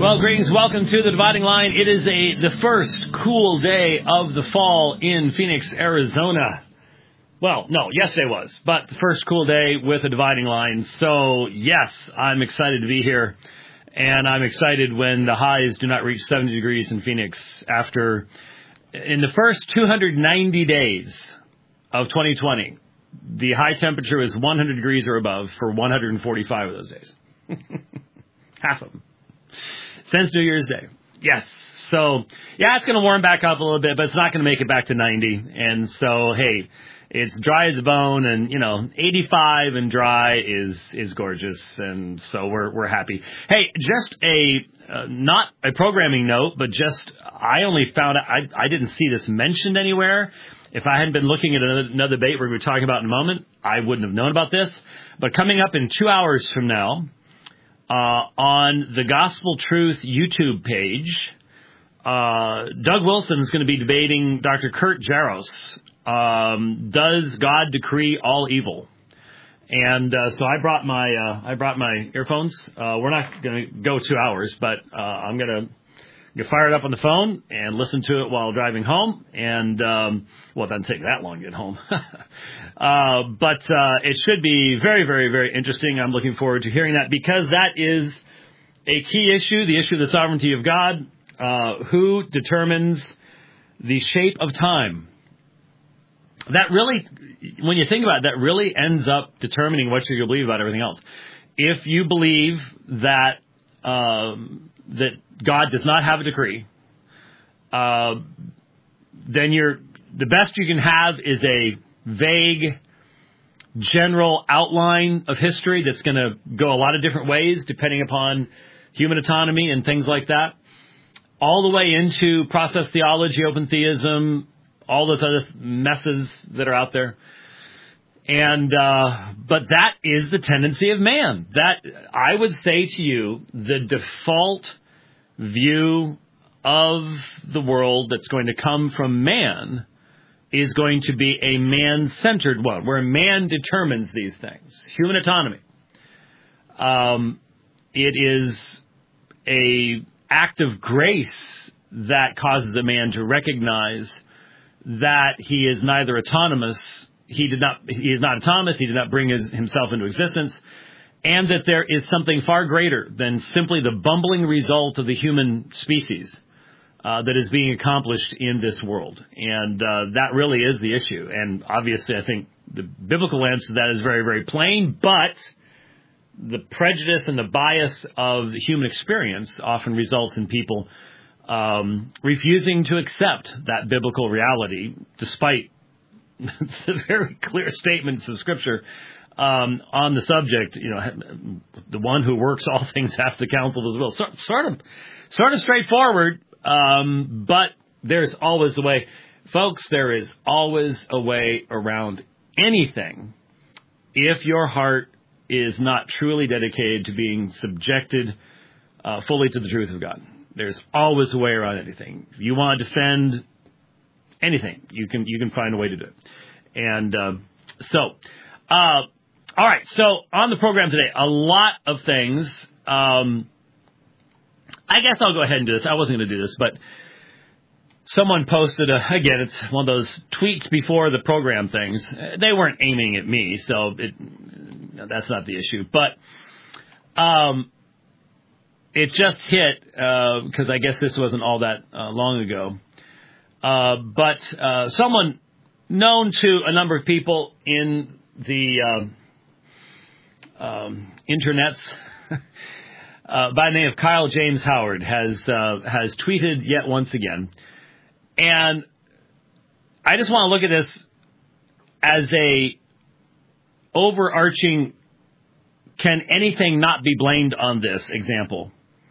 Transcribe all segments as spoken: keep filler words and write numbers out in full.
Well, greetings. Welcome to the Dividing Line. It is a the first cool day of the fall in Phoenix, Arizona. Well, no, yesterday was, but the first cool day with the Dividing Line. So, yes, I'm excited to be here, and I'm excited when the highs do not reach seventy degrees in Phoenix after, in the first two hundred ninety days of twenty twenty, the high temperature is one hundred degrees or above for one hundred forty-five of those days. Half of them. Since New Year's Day. Yes. So, yeah, it's going to warm back up a little bit, but it's not going to make it back to ninety. And so, hey, it's dry as a bone, and, you know, eighty-five and dry is is gorgeous, and so we're we're happy. Hey, just a, uh, not a programming note, but just, I only found out, I, I didn't see this mentioned anywhere. If I hadn't been looking at another, another debate we're going to be talking about in a moment, I wouldn't have known about this. But coming up in two hours from now, Uh, on the Gospel Truth YouTube page, uh, Doug Wilson is going to be debating Doctor Kurt Jaros. Um, does God decree all evil? And uh, so I brought my uh, I brought my earphones. Uh, we're not going to go two hours, but uh, I'm going to get fired up on the phone and listen to it while driving home. And, um, well, it doesn't take that long to get home. uh, but uh, it should be very, very, very interesting. I'm looking forward to hearing that because that is a key issue, the issue of the sovereignty of God. Uh, who determines the shape of time? That really, when you think about it, that really ends up determining what you're going to believe about everything else. If you believe that um, that God does not have a decree, uh, then you're, the best you can have is a vague, general outline of history that's going to go a lot of different ways depending upon human autonomy and things like that, all the way into process theology, open theism, all those other messes that are out there. And, uh, but that is the tendency of man. That, I would say to you, the default view of the world that's going to come from man is going to be a man-centered one, where man determines these things. Human autonomy. Um, it is a act of grace that causes a man to recognize that he is neither autonomous, he did not, he is not autonomous, he did not bring his, himself into existence, and that there is something far greater than simply the bumbling result of the human species uh, that is being accomplished in this world. And uh, that really is the issue. And obviously, I think the biblical answer to that is very, very plain, but the prejudice and the bias of the human experience often results in people um, refusing to accept that biblical reality, despite the very clear statements of Scripture um, on the subject. You know, the one who works all things has to counsel his will. So, sort of, sort of straightforward, um, but there's always a way. Folks, there is always a way around anything if your heart is not truly dedicated to being subjected uh, fully to the truth of God. There's always a way around anything. If you want to defend anything, you can you can find a way to do it. And uh, so, uh, all right. So on the program today, a lot of things. Um, I guess I'll go ahead and do this. I wasn't going to do this, but someone posted, a, again, it's one of those tweets before the program things. They weren't aiming at me, so it, that's not the issue. But um, it just hit, because uh, I guess this wasn't all that uh, long ago. Uh, but uh, someone known to a number of people in the um, um, internets uh, by the name of Kyle James Howard has uh, has tweeted yet once again. And I just want to look at this as a overarching, can anything not be blamed on this example?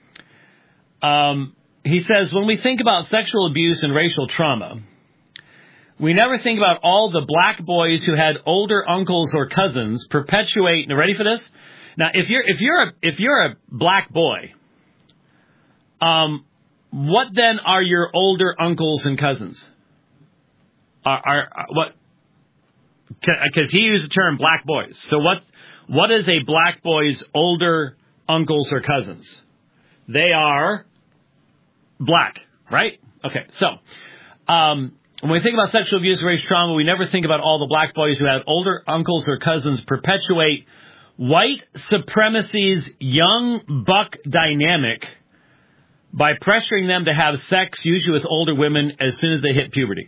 Um, he says, when we think about sexual abuse and racial trauma, we never think about all the black boys who had older uncles or cousins perpetuate. Now, ready for this? Now, if you're if you're a if you're a black boy, um, what then are your older uncles and cousins? Are, are, are what? Because he used the term black boys. So what? What is a black boy's older uncles or cousins? they are black, right? Okay, so um, when we think about sexual abuse, race trauma, we never think about all the black boys who had older uncles or cousins perpetuate white supremacy's young buck dynamic by pressuring them to have sex, usually with older women, as soon as they hit puberty.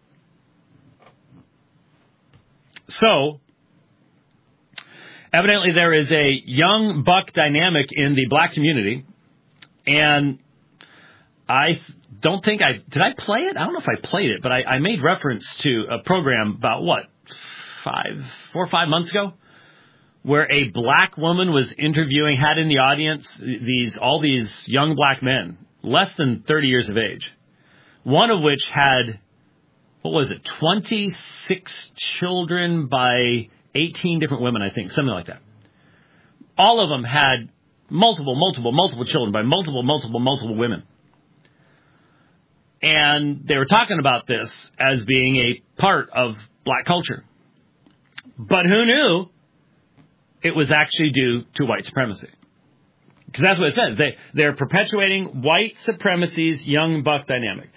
So, evidently there is a young buck dynamic in the black community, and I don't think I, did I play it? I don't know if I played it, but I, I made reference to a program about, what, five, four or five months ago, where a black woman was interviewing, had in the audience these all these young black men, less than thirty years of age, one of which had, what was it, twenty-six children by eighteen different women, I think, something like that. All of them had multiple, multiple, multiple children by multiple, multiple, multiple women. And they were talking about this as being a part of black culture. But who knew it was actually due to white supremacy? Because that's what it says. They, they're perpetuating white supremacy's young buck dynamic.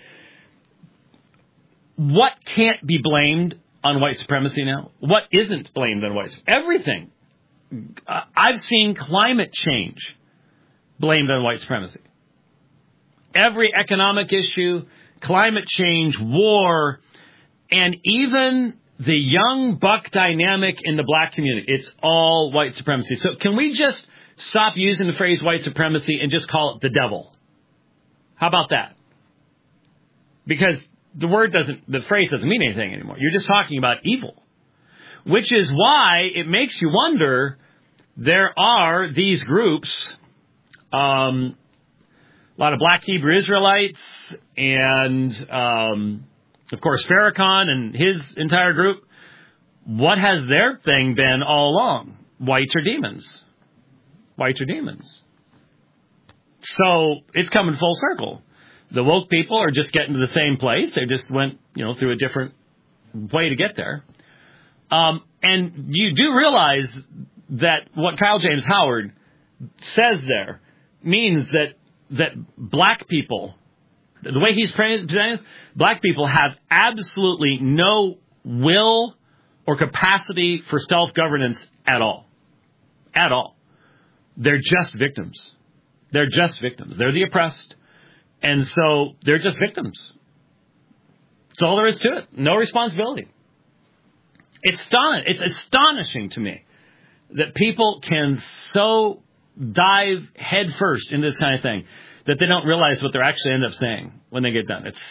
What can't be blamed on white supremacy now? What isn't blamed on white supremacy? Everything. Uh, I've seen climate change blamed on white supremacy. Every economic issue, climate change, war, and even the young buck dynamic in the black community, it's all white supremacy. So can we just stop using the phrase white supremacy and just call it the devil? How about that? Because the word doesn't, the phrase doesn't mean anything anymore. You're just talking about evil. Which is why it makes you wonder, there are these groups, um, a lot of black Hebrew Israelites, and, um, of course, Farrakhan and his entire group. What has their thing been all along? Whites are demons. Whites are demons. So it's coming full circle. The woke people are just getting to the same place. They just went, you know, through a different way to get there. Um, and you do realize that what Kyle James Howard says there means that that black people, the way he's presented, black people have absolutely no will or capacity for self-governance at all. At all. They're just victims. They're just victims. They're the oppressed. And so they're just victims. That's all there is to it. No responsibility. It's astonishing. It's astonishing to me that people can so dive headfirst into this kind of thing that they don't realize what they're actually end up saying when they get done. It's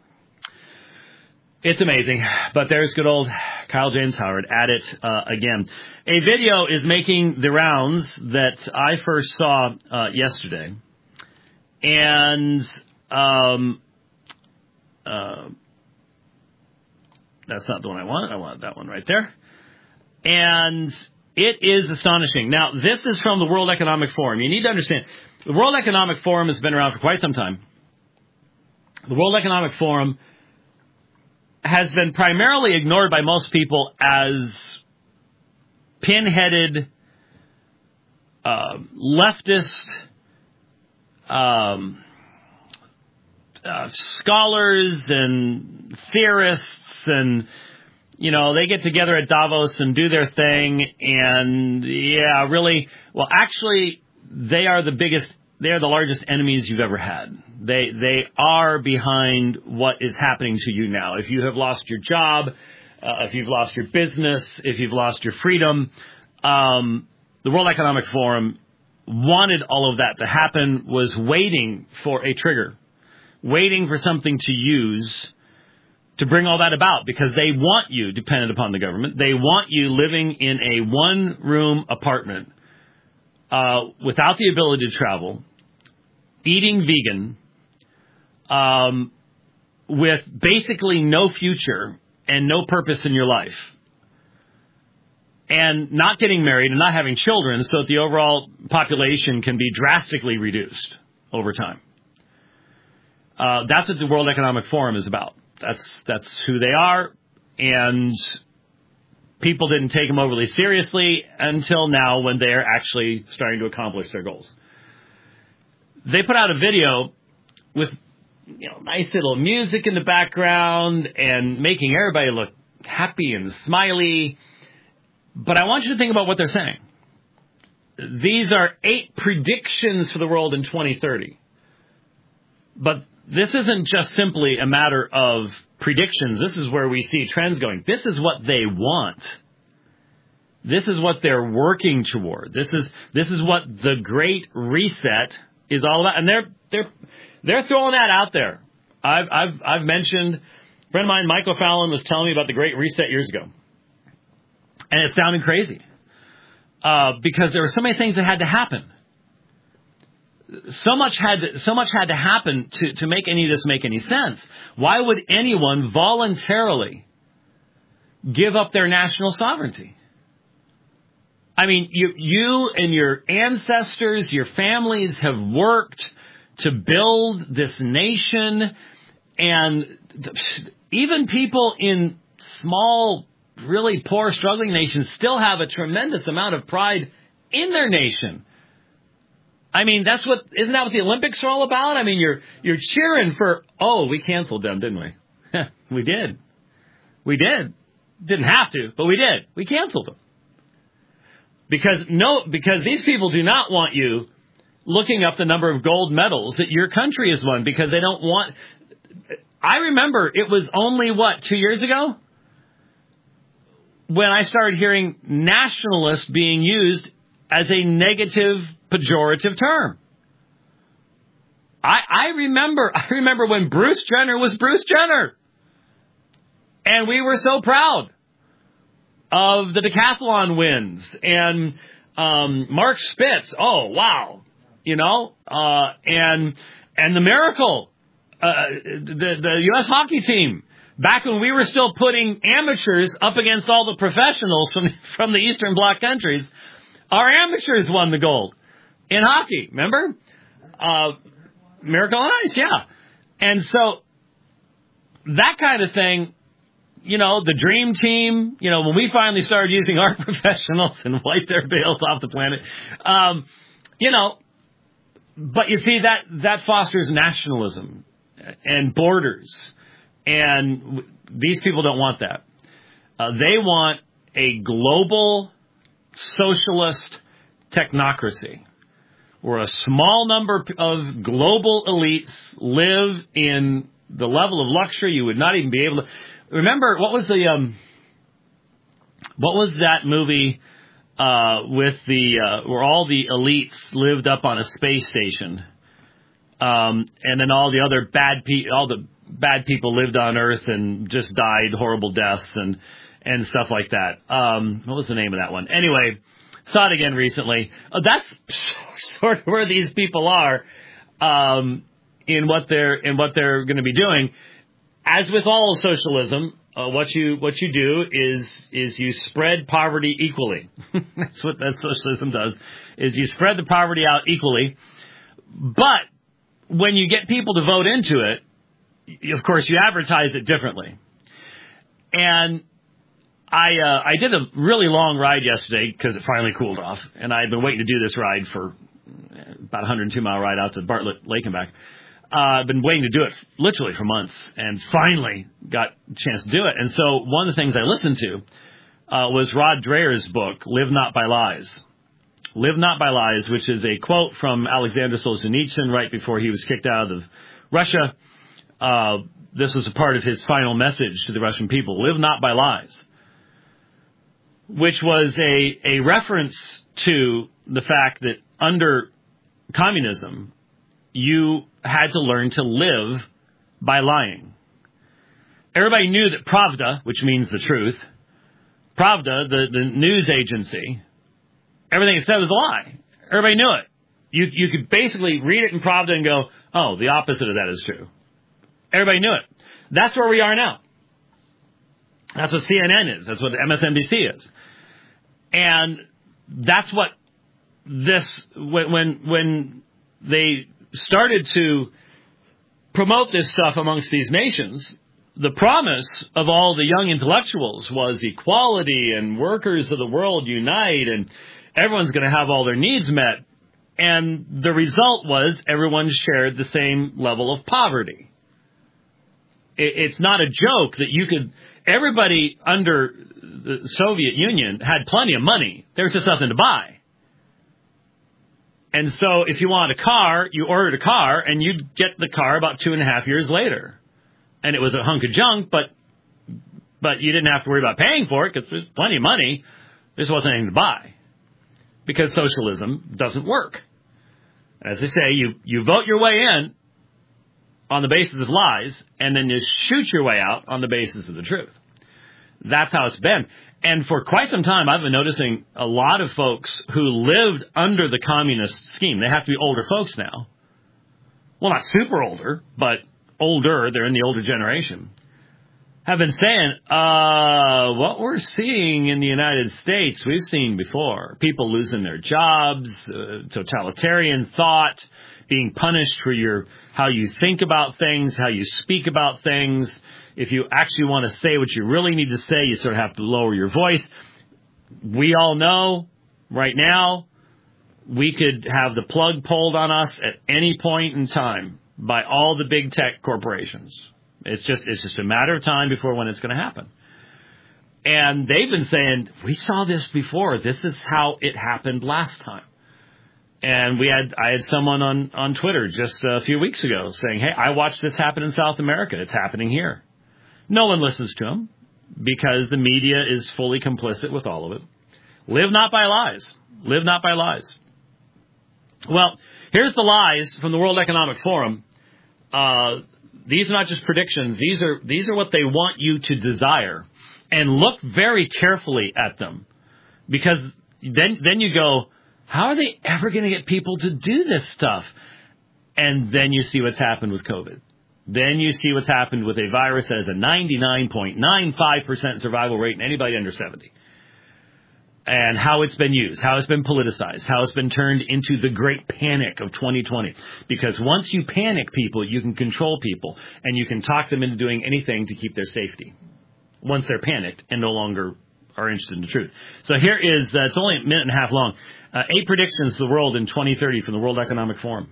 it's amazing. But there's good old Kyle James Howard at it uh, again. A video is making the rounds that I first saw uh, yesterday. And um, uh, that's not the one I wanted. I wanted that one right there. And it is astonishing. Now, this is from the World Economic Forum. You need to understand, the World Economic Forum has been around for quite some time. The World Economic Forum has been primarily ignored by most people as pinheaded, uh, leftist um, uh, scholars and theorists, and you know, they get together at Davos and do their thing, and yeah, really, well, actually, they are the biggest, they are the largest enemies you've ever had. They they are behind what is happening to you now. If you have lost your job, uh, if you've lost your business, if you've lost your freedom, um, the World Economic Forum wanted all of that to happen, was waiting for a trigger, waiting for something to use to bring all that about, because they want you dependent upon the government. They want you living in a one-room apartment uh, without the ability to travel, eating vegan, um, with basically no future and no purpose in your life, and not getting married and not having children, so that the overall population can be drastically reduced over time. Uh, that's what the World Economic Forum is about. That's that's who they are, and people didn't take them overly seriously until now, when they're actually starting to accomplish their goals. they put out a video with, you know, nice little music in the background and making everybody look happy and smiley. But I want you to think about what they're saying. These are eight predictions for the world in twenty thirty. But this isn't just simply a matter of predictions. This is where we see trends going. This is what they want. This is what they're working toward. This is this is what the Great Reset is all about. And they're they're they're throwing that out there. I've I've I've mentioned, a friend of mine, Michael Fallon, was telling me about the Great Reset years ago. And it sounded crazy. Uh, because there were so many things that had to happen. So much had to, so much had to happen to, to make any of this make any sense. Why would anyone voluntarily give up their national sovereignty? I mean, you, you and your ancestors, your families have worked to build this nation, and even people in small, really poor, struggling nations still have a tremendous amount of pride in their nation. I mean, that's what, isn't that what the Olympics are all about? I mean, you're, you're cheering for, oh, we canceled them, didn't we? We did. We did. Didn't have to, but we did. We canceled them. Because no, because these people do not want you looking up the number of gold medals that your country has won, because they don't want, I remember it was only, what, two years ago? When I started hearing nationalist being used as a negative, pejorative term. I, I remember, I remember when Bruce Jenner was Bruce Jenner. And we were so proud of the decathlon wins. And, um, Mark Spitz, oh, wow. You know, uh, and, and the miracle, uh, the, the U S hockey team. Back when we were still putting amateurs up against all the professionals from, from the Eastern Bloc countries, our amateurs won the gold in hockey, remember? Uh, Miracle on Ice, yeah. And so that kind of thing, you know, the dream team, you know, when we finally started using our professionals and wiped their bales off the planet, um, you know, but you see, that, that fosters nationalism and borders. And these people don't want that. Uh, they want a global socialist technocracy where a small number of global elites live in the level of luxury you would not even be able to. Remember, what was the um, what was that movie uh, with the uh, where all the elites lived up on a space station, um, and then all the other bad people, all the bad people lived on Earth and just died horrible deaths and and stuff like that. Um, what was the name of that one? Anyway, saw it again recently. Uh, that's sort of where these people are um, in what they're in what they're going to be doing. As with all socialism, uh, what you what you do is is you spread poverty equally. That's what that socialism does. Is you spread the poverty out equally. But when you get people to vote into it, of course, you advertise it differently. And I uh, I did a really long ride yesterday because it finally cooled off, and I had been waiting to do this ride for about a one hundred two mile ride out to Bartlett Lake and back. Uh, I've been waiting to do it literally for months, and finally got a chance to do it. And so one of the things I listened to uh, was Rod Dreher's book, Live Not by Lies. Live Not by Lies, which is a quote from Alexander Solzhenitsyn right before he was kicked out of Russia. Uh, this was a part of his final message to the Russian people, live not by lies, which was a, a reference to the fact that under communism, you had to learn to live by lying. Everybody knew that Pravda, which means the truth, Pravda, the, the news agency, everything it said was a lie. Everybody knew it. You, you could basically read it in Pravda and go, oh, the opposite of that is true. Everybody knew it. That's where we are now. That's what C N N is. That's what M S N B C is. And that's what this, when, when, when they started to promote this stuff amongst these nations, the promise of all the young intellectuals was equality and workers of the world unite and everyone's going to have all their needs met. And the result was everyone shared the same level of poverty. It's not a joke that you could, everybody under the Soviet Union had plenty of money. There was just nothing to buy. And so if you wanted a car, you ordered a car and you'd get the car about two and a half years later. And it was a hunk of junk, but but you didn't have to worry about paying for it because there's plenty of money. There just wasn't anything to buy because socialism doesn't work. As they say, you, you vote your way in on the basis of lies, and then you shoot your way out on the basis of the truth. That's how it's been. And for quite some time, I've been noticing a lot of folks who lived under the communist scheme. They have to be older folks now. Well, not super older, but older. They're in the older generation. Have been saying, uh, what we're seeing in the United States, we've seen before. People losing their jobs, uh, totalitarian thought, being punished for your how you think about things, how you speak about things. If you actually want to say what you really need to say, you sort of have to lower your voice. We all know right now we could have the plug pulled on us at any point in time by all the big tech corporations. It's just it's just a matter of time before when it's going to happen. And they've been saying, we saw this before. This is how it happened last time. And we had I had someone on, on Twitter just a few weeks ago saying, hey, I watched this happen in South America. It's happening here. No one listens to him because the media is fully complicit with all of it. Live not by lies. Live not by lies. Well, here's the lies from the World Economic Forum. Uh, these are not just predictions. These are these are what they want you to desire. And look very carefully at them. Because then then you go, how are they ever going to get people to do this stuff? And then you see what's happened with COVID. Then you see what's happened with a virus that has a ninety-nine point nine five percent survival rate in anybody under seventy. And how it's been used, how it's been politicized, how it's been turned into the great panic of twenty twenty. Because once you panic people, you can control people, and you can talk them into doing anything to keep their safety. Once they're panicked and no longer are interested in the truth. So here is, uh, it's only a minute and a half long, uh, eight predictions of the world in twenty thirty from the World Economic Forum.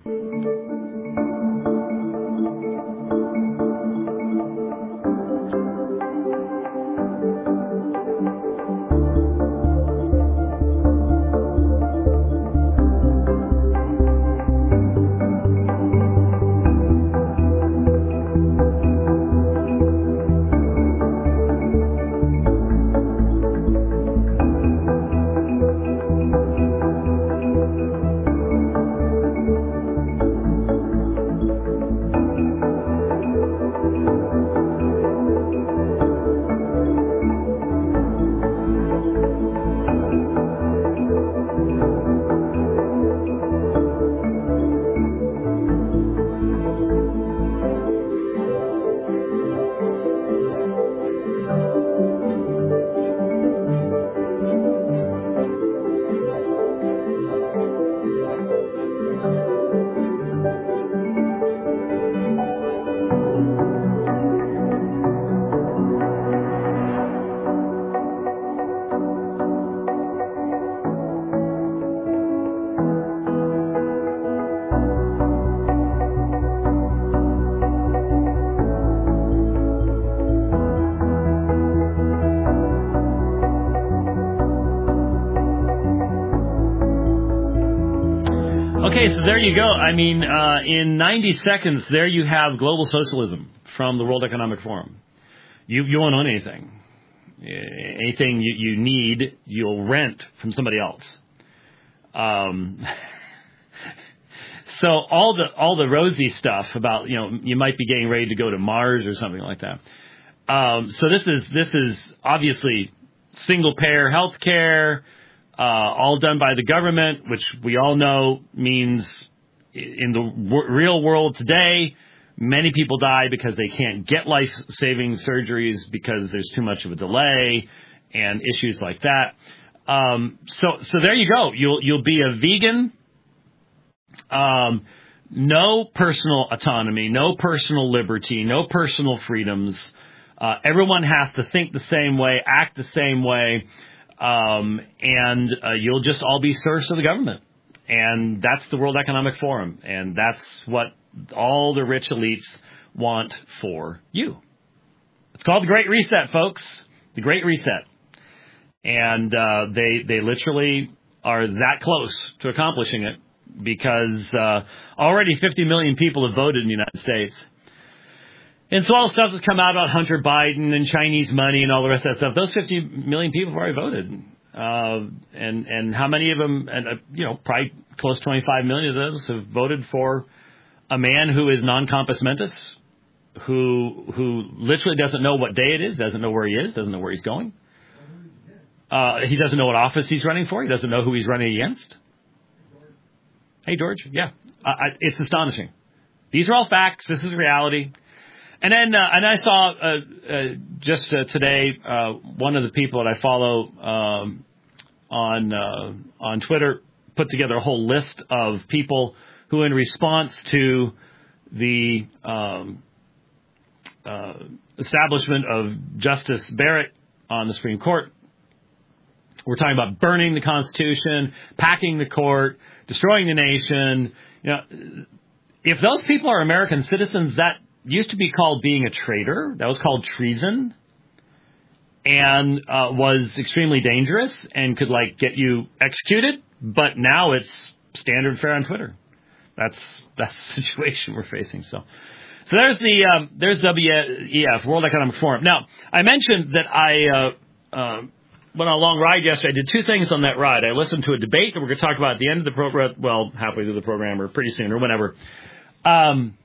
Okay, so there you go. I mean, uh, in ninety seconds, there you have global socialism from the World Economic Forum. You you won't own anything. Anything you, you need, you'll rent from somebody else. Um, so all the all the rosy stuff about, you know, you might be getting ready to go to Mars or something like that. Um, so this is this is obviously single payer health care. Uh, all done by the government, which we all know means in the w- real world today, many people die because they can't get life-saving surgeries because there's too much of a delay and issues like that. Um, so, so there you go. You'll you'll be a vegan. Um, no personal autonomy, no personal liberty, no personal freedoms. Uh, everyone has to think the same way, act the same way. Um, and uh, you'll just all be serfs of the government. And that's the World Economic Forum. And that's what all the rich elites want for you. It's called the Great Reset, folks. The Great Reset. And uh, they they literally are that close to accomplishing it because uh, already fifty million people have voted in the United States. And so all the stuff that's come out about Hunter Biden and Chinese money and all the rest of that stuff, those fifty million people have already voted. Uh, and, and how many of them, and uh, you know, probably close to twenty-five million of those have voted for a man who is non-compos mentis, who who literally doesn't know what day it is, doesn't know where he is, doesn't know where he's going. Uh, he doesn't know what office he's running for. He doesn't know who he's running against. Hey, George. Yeah, I, I, it's astonishing. These are all facts. This is reality. And then, uh, and I saw uh, uh, just uh, today uh, one of the people that I follow um, on uh, on Twitter put together a whole list of people who, in response to the um, uh, establishment of Justice Barrett on the Supreme Court, we're talking about burning the Constitution, packing the court, destroying the nation. You know, if those people are American citizens, that used to be called being a traitor. That was called treason, and uh, was extremely dangerous and could like get you executed. But now it's standard fare on Twitter. That's that's the situation we're facing. So, so there's the um, there's W E F, World Economic Forum. Now I mentioned that I uh, uh, went on a long ride yesterday. I did two things on that ride. I listened to a debate that we're going to talk about at the end of the program. Well, halfway through the program, or pretty soon, or whenever. Um,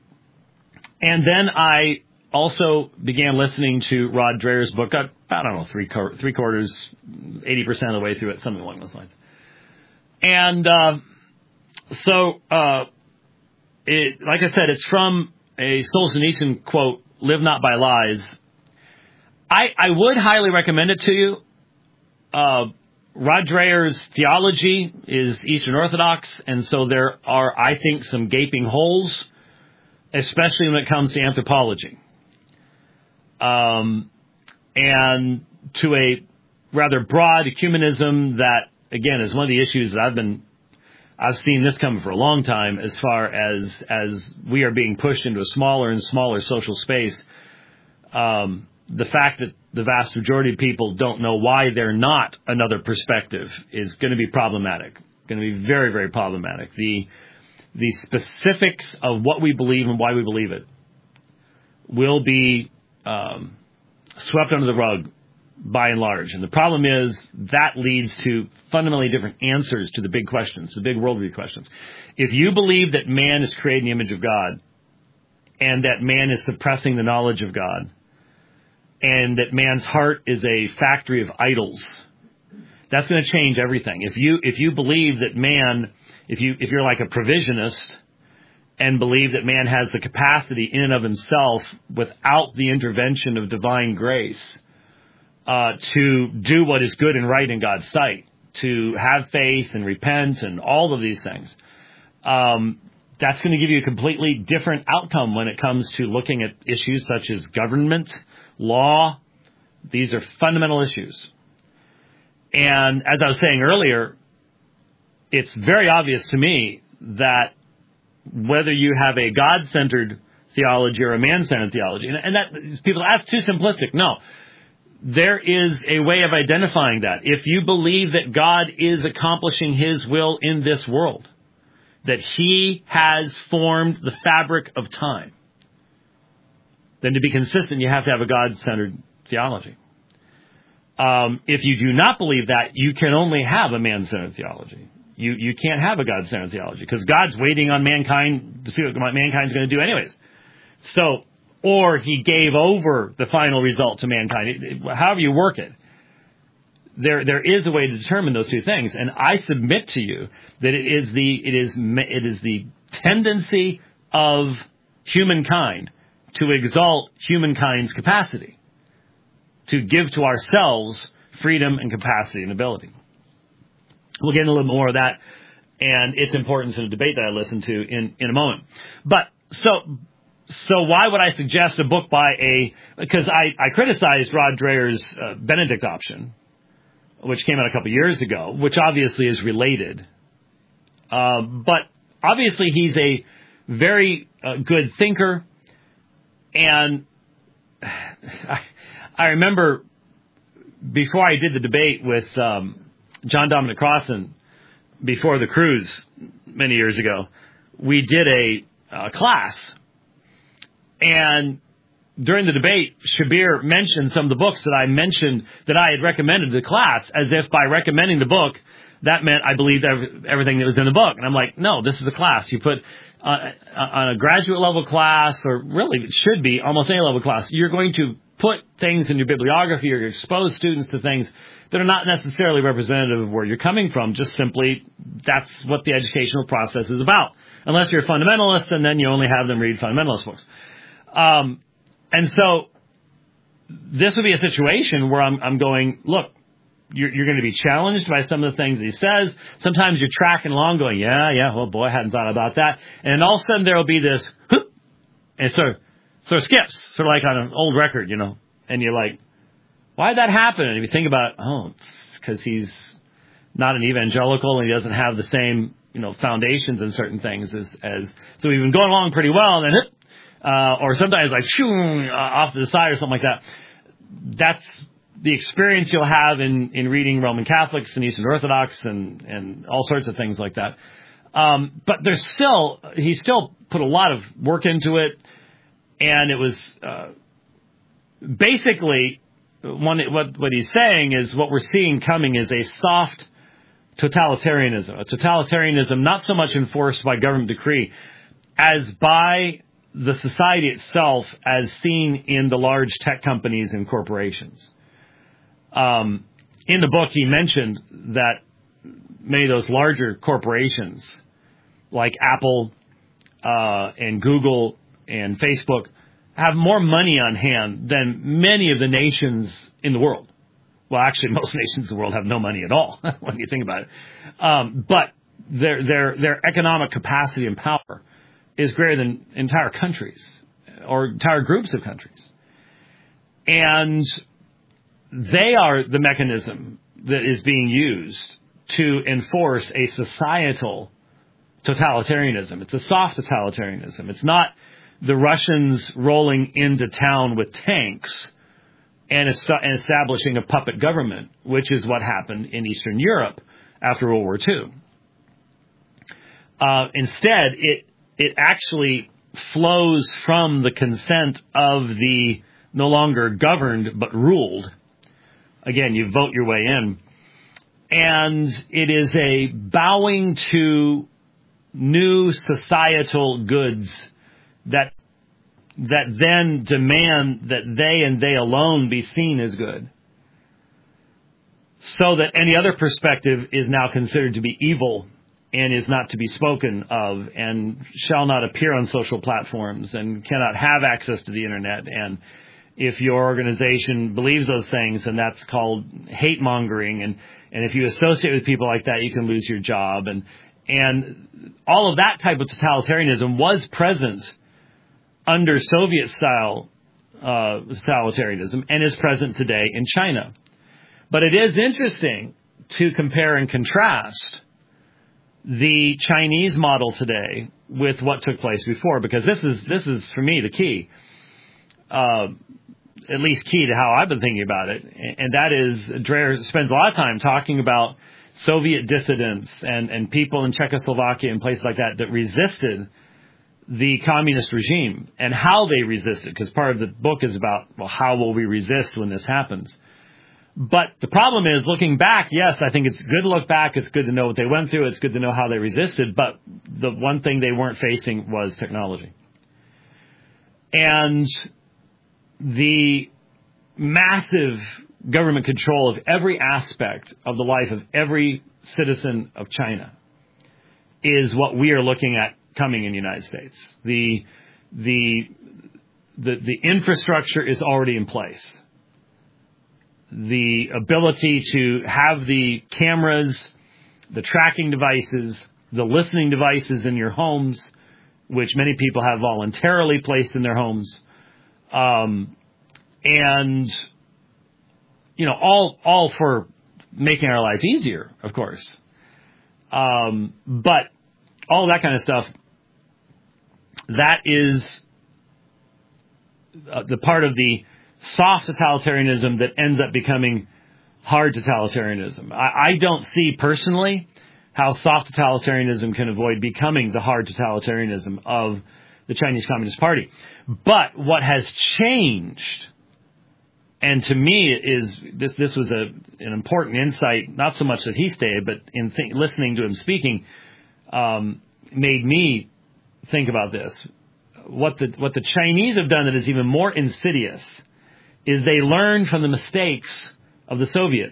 And then I also began listening to Rod Dreher's book. Got, I don't know, three three quarters, eighty percent of the way through it, something along those lines. And uh, so, uh, it, like I said, it's from a Solzhenitsyn quote, "Live not by lies." I, I would highly recommend it to you. Uh, Rod Dreher's theology is Eastern Orthodox, and so there are, I think, some gaping holes, especially when it comes to anthropology. Um, and to a rather broad ecumenism that, again, is one of the issues that I've been, I've seen this coming for a long time as far as, as we are being pushed into a smaller and smaller social space. Um, the fact that the vast majority of people don't know why they're not another perspective is going to be problematic, going to be very, very problematic. The, The specifics of what we believe and why we believe it will be um, swept under the rug by and large. And the problem is that leads to fundamentally different answers to the big questions, the big worldview questions. If you believe that man is created in the image of God and that man is suppressing the knowledge of God and that man's heart is a factory of idols, that's going to change everything. If you if you believe that man... If you if you're like a provisionist and believe that man has the capacity in and of himself without the intervention of divine grace uh, to do what is good and right in God's sight, to have faith and repent and all of these things, um, that's going to give you a completely different outcome when it comes to looking at issues such as government, law. These are fundamental issues. And as I was saying earlier, it's very obvious to me that whether you have a God-centered theology or a man-centered theology, and, and that people, that's too simplistic. No, there is a way of identifying that. If you believe that God is accomplishing his will in this world, that he has formed the fabric of time, then to be consistent, you have to have a God-centered theology. Um, if you do not believe that, you can only have a man-centered theology. You you can't have a God-centered theology because God's waiting on mankind to see what mankind's going to do anyways. So, or he gave over the final result to mankind. It, it, however you work it, there there is a way to determine those two things. And I submit to you that it is the it is it is the tendency of humankind to exalt humankind's capacity, to give to ourselves freedom and capacity and ability. We'll get into a little more of that and its importance in a debate that I listened to in, in a moment. But so so why would I suggest a book by a, because I, I criticized Rod Dreher's uh, Benedict option, which came out a couple years ago, which obviously is related Uh, but obviously he's a very uh, good thinker. And I, I remember before I did the debate with um, John Dominic Crossan before the cruise many years ago, we did a uh, class. And during the debate, Shabir mentioned some of the books that I mentioned that I had recommended to the class, as if by recommending the book, that meant I believed everything that was in the book. And I'm like, no, this is a class. You put uh, on a graduate level class, or really it should be almost any level class, you're going to put things in your bibliography or expose students to things that are not necessarily representative of where you're coming from. Just simply, that's what the educational process is about. Unless you're a fundamentalist, and then you only have them read fundamentalist books. Um, and so this would be a situation where I'm, I'm going, look, you're, you're going to be challenged by some of the things he says. Sometimes you're tracking along going, yeah, yeah, well, boy, I hadn't thought about that. And then all of a sudden there will be this, and it sort of, sort of skips, sort of like on an old record, you know, and you're like, why did that happen? And if you think about it, oh, because he's not an evangelical and he doesn't have the same, you know, foundations in certain things as, as so we've been going along pretty well, and then Uh, or sometimes like shoo, uh, off to the side or something like that. That's the experience you'll have in, in reading Roman Catholics and Eastern Orthodox and, and all sorts of things like that. Um, but there's still, he still put a lot of work into it. And it was, uh, basically one, what, what he's saying is what we're seeing coming is a soft totalitarianism, a totalitarianism not so much enforced by government decree as by the society itself, as seen in the large tech companies and corporations. Um, in the book, he mentioned that many of those larger corporations, like Apple uh, and Google and Facebook, have more money on hand than many of the nations in the world. Well, actually, most nations in the world have no money at all, when you think about it. Um, but their their their economic capacity and power is greater than entire countries or entire groups of countries. And they are the mechanism that is being used to enforce a societal totalitarianism. It's a soft totalitarianism. It's not the Russians rolling into town with tanks and establishing a puppet government, which is what happened in Eastern Europe after World War Two. Uh, instead, it It actually flows from the consent of the no longer governed but ruled. Again, you vote your way in. And it is a bowing to new societal goods that that then demand that they and they alone be seen as good. So that any other perspective is now considered to be evil and is not to be spoken of, and shall not appear on social platforms, and cannot have access to the internet. And if your organization believes those things, then that's called hate mongering. And, and if you associate with people like that, you can lose your job. And, and all of that type of totalitarianism was present under Soviet style, uh, totalitarianism, and is present today in China. But it is interesting to compare and contrast the Chinese model today with what took place before, because this is this is for me the key, uh, at least key to how I've been thinking about it, and that is Dreher spends a lot of time talking about Soviet dissidents and, and people in Czechoslovakia and places like that that resisted the communist regime and how they resisted, because part of the book is about, well, how will we resist when this happens? But the problem is, looking back, yes, I think it's good to look back. It's good to know what they went through. It's good to know how they resisted. But the one thing they weren't facing was technology. And the massive government control of every aspect of the life of every citizen of China is what we are looking at coming in the United States. The, the, the, the infrastructure is already in place. The ability to have the cameras, the tracking devices, the listening devices in your homes, which many people have voluntarily placed in their homes, um, and, you know, all all for making our lives easier, of course. Um, but all that kind of stuff. That is uh, the part of the soft totalitarianism that ends up becoming hard totalitarianism. I, I don't see personally how soft totalitarianism can avoid becoming the hard totalitarianism of the Chinese Communist Party. But what has changed, and to me is this this was a an important insight, not so much that he stated, but in th- listening to him speaking, um, made me think about this. What the what the Chinese have done that is even more insidious is they learned from the mistakes of the Soviets.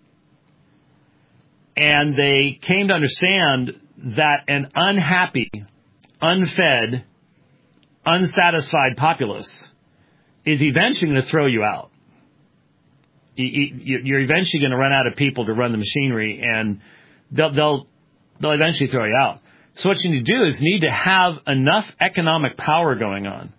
And they came to understand that an unhappy, unfed, unsatisfied populace is eventually going to throw you out. You're eventually going to run out of people to run the machinery, and they'll, they'll, they'll eventually throw you out. So what you need to do is need to have enough economic power going on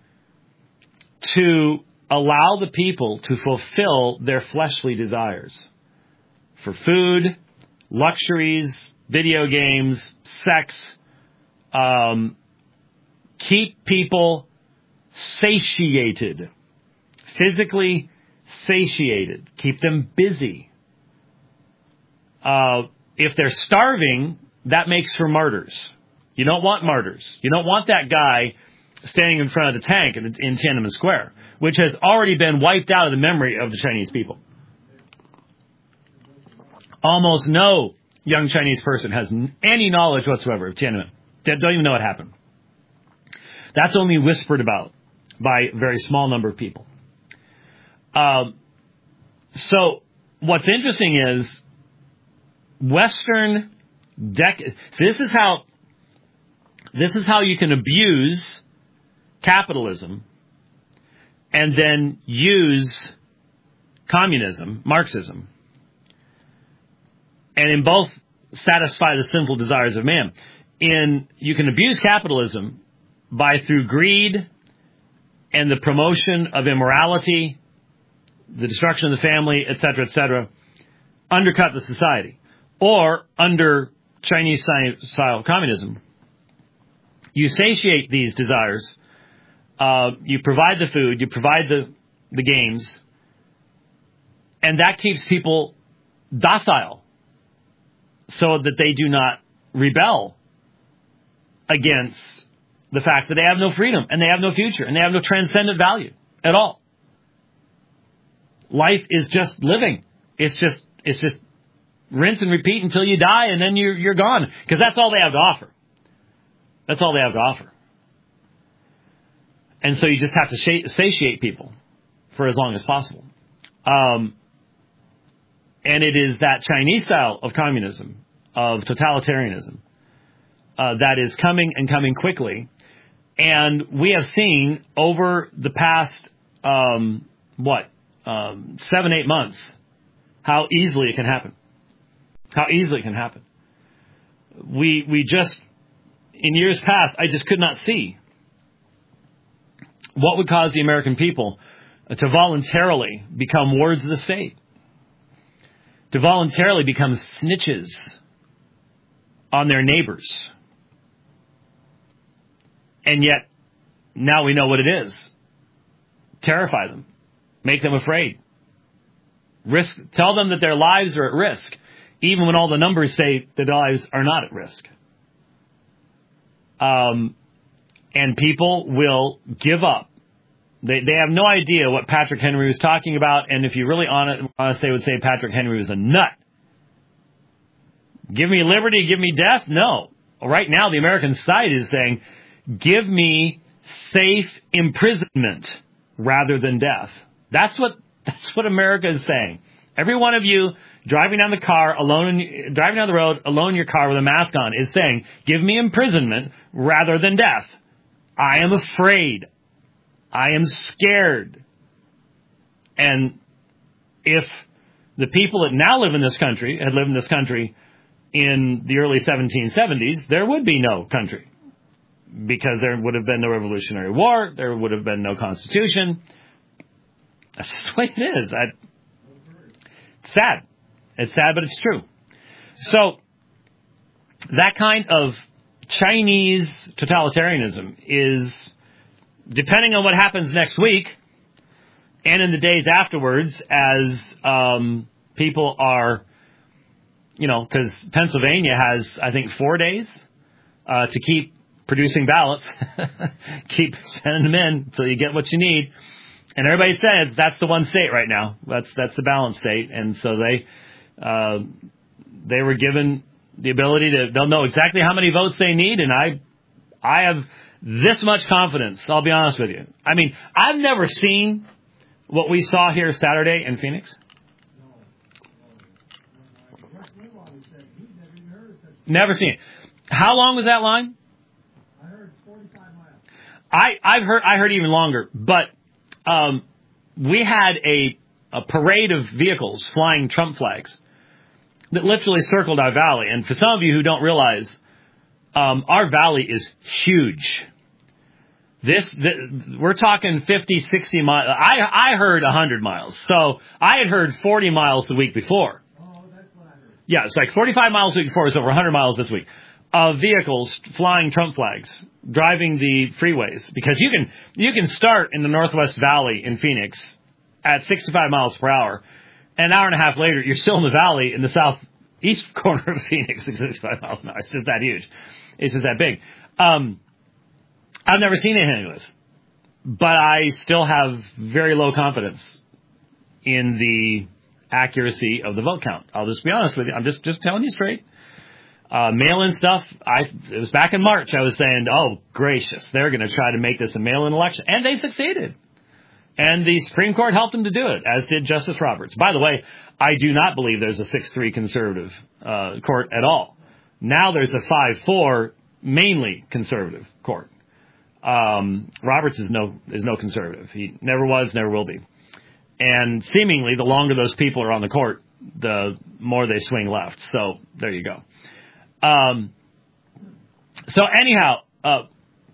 to allow the people to fulfill their fleshly desires for food, luxuries, video games, sex, um, keep people satiated, physically satiated, keep them busy. Uh, if they're starving, that makes for martyrs. You don't want martyrs. You don't want that guy standing in front of the tank in, in Tiananmen Square, which has already been wiped out of the memory of the Chinese people. Almost no young Chinese person has any knowledge whatsoever of Tiananmen. They don't even know what happened. That's only whispered about by a very small number of people. Um, so what's interesting is Western dec- so this is how this is how you can abuse capitalism and then use communism, Marxism, and in both satisfy the sinful desires of man. In you can abuse capitalism by through greed and the promotion of immorality, the destruction of the family, et cetera, et cetera, undercut the society. Or under Chinese-style communism, you satiate these desires, uh, you provide the food, you provide the, the games, and that keeps people docile so that they do not rebel against the fact that they have no freedom and they have no future and they have no transcendent value at all. Life is just living. It's just it's just rinse and repeat until you die, and then you're you're gone, because that's all they have to offer. That's all they have to offer. And so you just have to satiate people for as long as possible. Um, and it is that Chinese style of communism, of totalitarianism, uh, that is coming and coming quickly. And we have seen over the past, um, what, um, seven, eight months, how easily it can happen. How easily it can happen. We we just, in years past, I just could not see what would cause the American people to voluntarily become wards of the state, to voluntarily become snitches on their neighbors. And yet, now we know what it is. Terrify them. Make them afraid. Risk. Tell them that their lives are at risk, even when all the numbers say that their lives are not at risk. Um, and people will give up. They they have no idea what Patrick Henry was talking about, and if you really honest, honest they would say Patrick Henry was a nut. Give me liberty, give me death? No. Right now, the American society is saying, give me safe imprisonment rather than death. That's what that's what America is saying. Every one of you driving down the car alone, in, driving down the road alone in your car with a mask on, is saying, give me imprisonment rather than death. I am afraid. I am scared. And if the people that now live in this country had lived in this country in the early seventeen seventies, there would be no country, because there would have been no Revolutionary War. There would have been no Constitution. That's just the way it is. I, it's sad. It's sad, but it's true. So that kind of Chinese totalitarianism is, depending on what happens next week and in the days afterwards, as um, people are, you know, because Pennsylvania has, I think, four days uh, to keep producing ballots, keep sending them in until you get what you need. And everybody says that's the one state right now. That's that's the balanced state. And so they uh, they were given the ability to, they'll know exactly how many votes they need. And I I have this much confidence, I'll be honest with you. I mean, I've never seen what we saw here Saturday in Phoenix. Never seen it. How long was that line? I heard forty-five miles. I, I've heard, I heard even longer, but, um, we had a, a parade of vehicles flying Trump flags that literally circled our valley. And for some of you who don't realize, um, our valley is huge. This, the, we're talking fifty, sixty miles. I, I heard one hundred miles. So I had heard forty miles the week before. Oh, that's what I heard. Yeah, it's like forty-five miles the week before. It's over one hundred miles this week of vehicles flying Trump flags, driving the freeways. Because you can, you can start in the Northwest Valley in Phoenix at sixty-five miles per hour. An hour and a half later, you're still in the valley in the southeast corner of Phoenix at sixty-five miles an hour. It's just that huge. It's just that big. Um, I've never seen anything like this, but I still have very low confidence in the accuracy of the vote count. I'll just be honest with you. I'm just, just telling you straight. Uh, mail-in stuff, I, it was back in March. I was saying, oh, gracious, they're going to try to make this a mail-in election. And they succeeded. And the Supreme Court helped them to do it, as did Justice Roberts. By the way, I do not believe there's a six three conservative uh, court at all. Now there's a five four mainly conservative court. Um, Roberts is no is no conservative. He never was, never will be. And seemingly, the longer those people are on the court, the more they swing left. So there you go. Um, so anyhow, uh,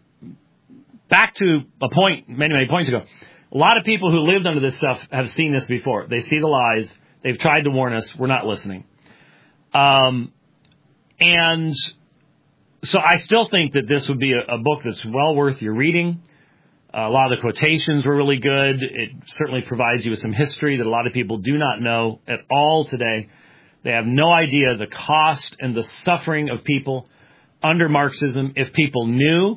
back to a point many, many points ago. A lot of people who lived under this stuff have seen this before. They see the lies. They've tried to warn us. We're not listening. Um, and so I still think that this would be a, a book that's well worth your reading. Uh, a lot of the quotations were really good. It certainly provides you with some history that a lot of people do not know at all today. They have no idea the cost and the suffering of people under Marxism. If people knew,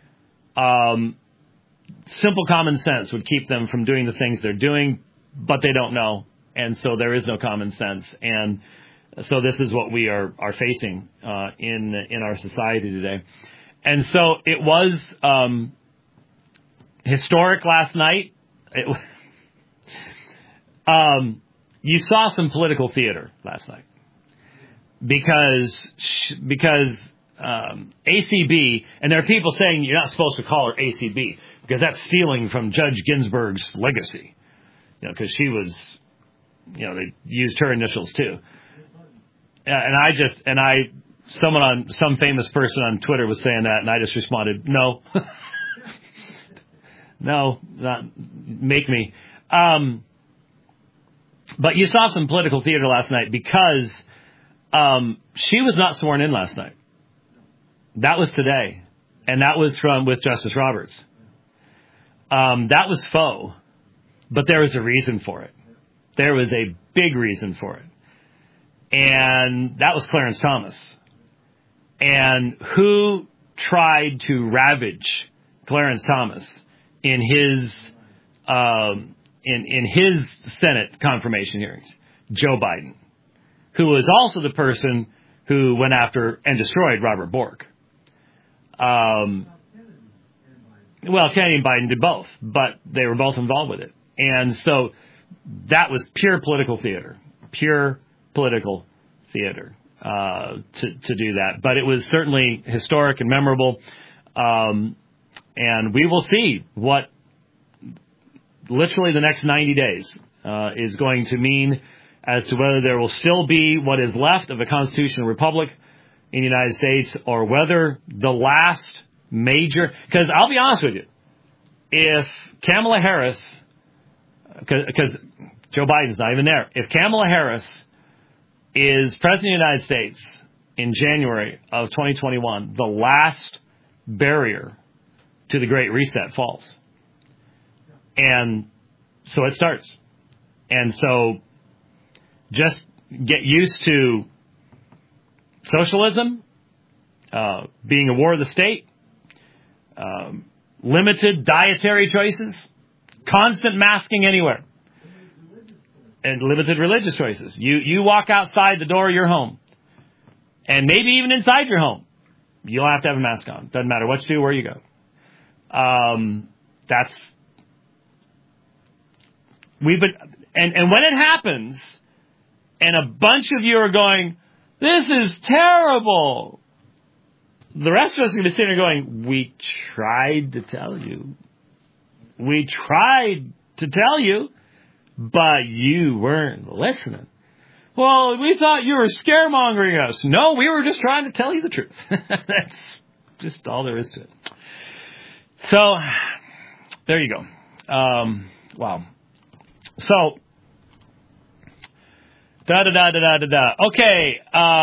um, simple common sense would keep them from doing the things they're doing, but they don't know. And so there is no common sense. And so this is what we are, are facing uh, in in our society today. And so it was um, historic last night. It, um, you saw some political theater last night because because um, A C B, and there are people saying you're not supposed to call her A C B because that's stealing from Judge Ginsburg's legacy. You know, because she was, you know, they used her initials too. And I just, and I, someone on, some famous person on Twitter was saying that, and I just responded, no. no, not, make me. Um, but you saw some political theater last night because um, she was not sworn in last night. That was today. And that was from, with Justice Roberts. Um, that was faux. But there was a reason for it. There was a big reason for it. And that was Clarence Thomas. And who tried to ravage Clarence Thomas in his um, in in his Senate confirmation hearings? Joe Biden, who was also the person who went after and destroyed Robert Bork. Um, well, Kennedy and Biden did both, but they were both involved with it. And so that was pure political theater, pure political theater uh, to, to do that. But it was certainly historic and memorable. Um, and we will see what literally the next ninety days uh, is going to mean as to whether there will still be what is left of a constitutional republic in the United States or whether the last major... Because I'll be honest with you, if Kamala Harris... Because Joe Biden's not even there. If Kamala Harris is president of the United States in January of twenty twenty-one, the last barrier to the Great Reset falls. And so it starts. And so just get used to socialism, uh, being a war of the state, um, limited dietary choices, constant masking anywhere, and limited religious choices. You you walk outside the door of your home, and maybe even inside your home, you'll have to have a mask on. Doesn't matter what you do, where you go. Um, that's we've been, and and when it happens, and a bunch of you are going, "This is terrible," the rest of us are going to be sitting there going, "We tried to tell you. We tried to tell you, but you weren't listening." Well, we thought you were scaremongering us. No, we were just trying to tell you the truth. That's just all there is to it. So, there you go. Um, wow. So, da da da da da da da. Okay.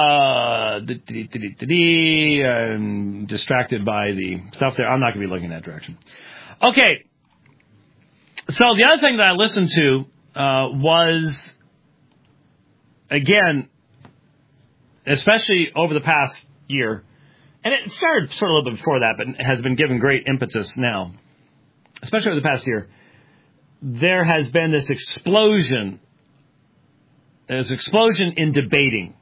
Uh, I'm distracted by the stuff there. I'm not going to be looking in that direction. Okay. So the other thing that I listened to uh, was, again, especially over the past year, and it started sort of a little bit before that, but has been given great impetus now, especially over the past year, there has been this explosion, this explosion in debating.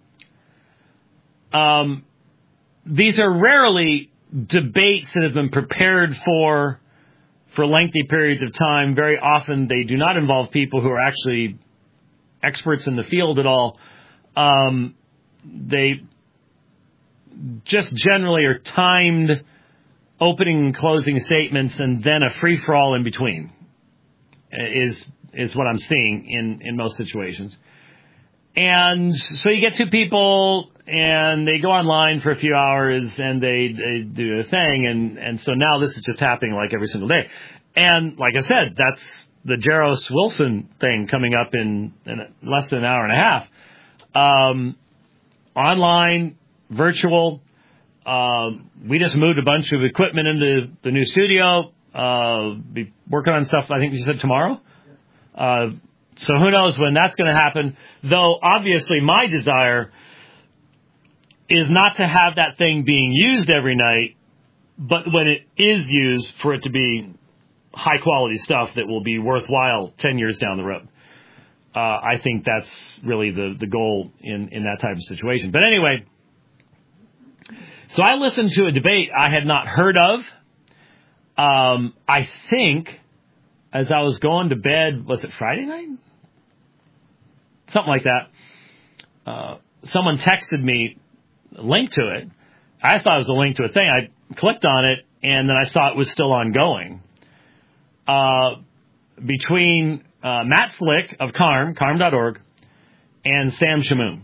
Um, these are rarely debates that have been prepared for for lengthy periods of time. Very often they do not involve people who are actually experts in the field at all. Um, they just generally are timed opening and closing statements and then a free-for-all in between is is what I'm seeing in, in most situations. And so you get two people and they go online for a few hours and they, they do a thing. And, and so now this is just happening like every single day. And like I said, that's the Jaros Wilson thing coming up in, in less than an hour and a half. Um, online, virtual. Um, we just moved a bunch of equipment into the new studio. Uh, be working on stuff, I think you said tomorrow. Uh, so who knows when that's going to happen. Though, obviously, my desire is not to have that thing being used every night, but when it is used, for it to be high-quality stuff that will be worthwhile ten years down the road. Uh, I think that's really the, the goal in, in that type of situation. But anyway, so I listened to a debate I had not heard of. Um, I think as I was going to bed, was it Friday night? Something like that. Uh, someone texted me a link to it. I thought it was a link to a thing. I clicked on it, and then I saw it was still ongoing. Uh, between uh, Matt Flick of Carm, carm dot org, and Sam Shamoon.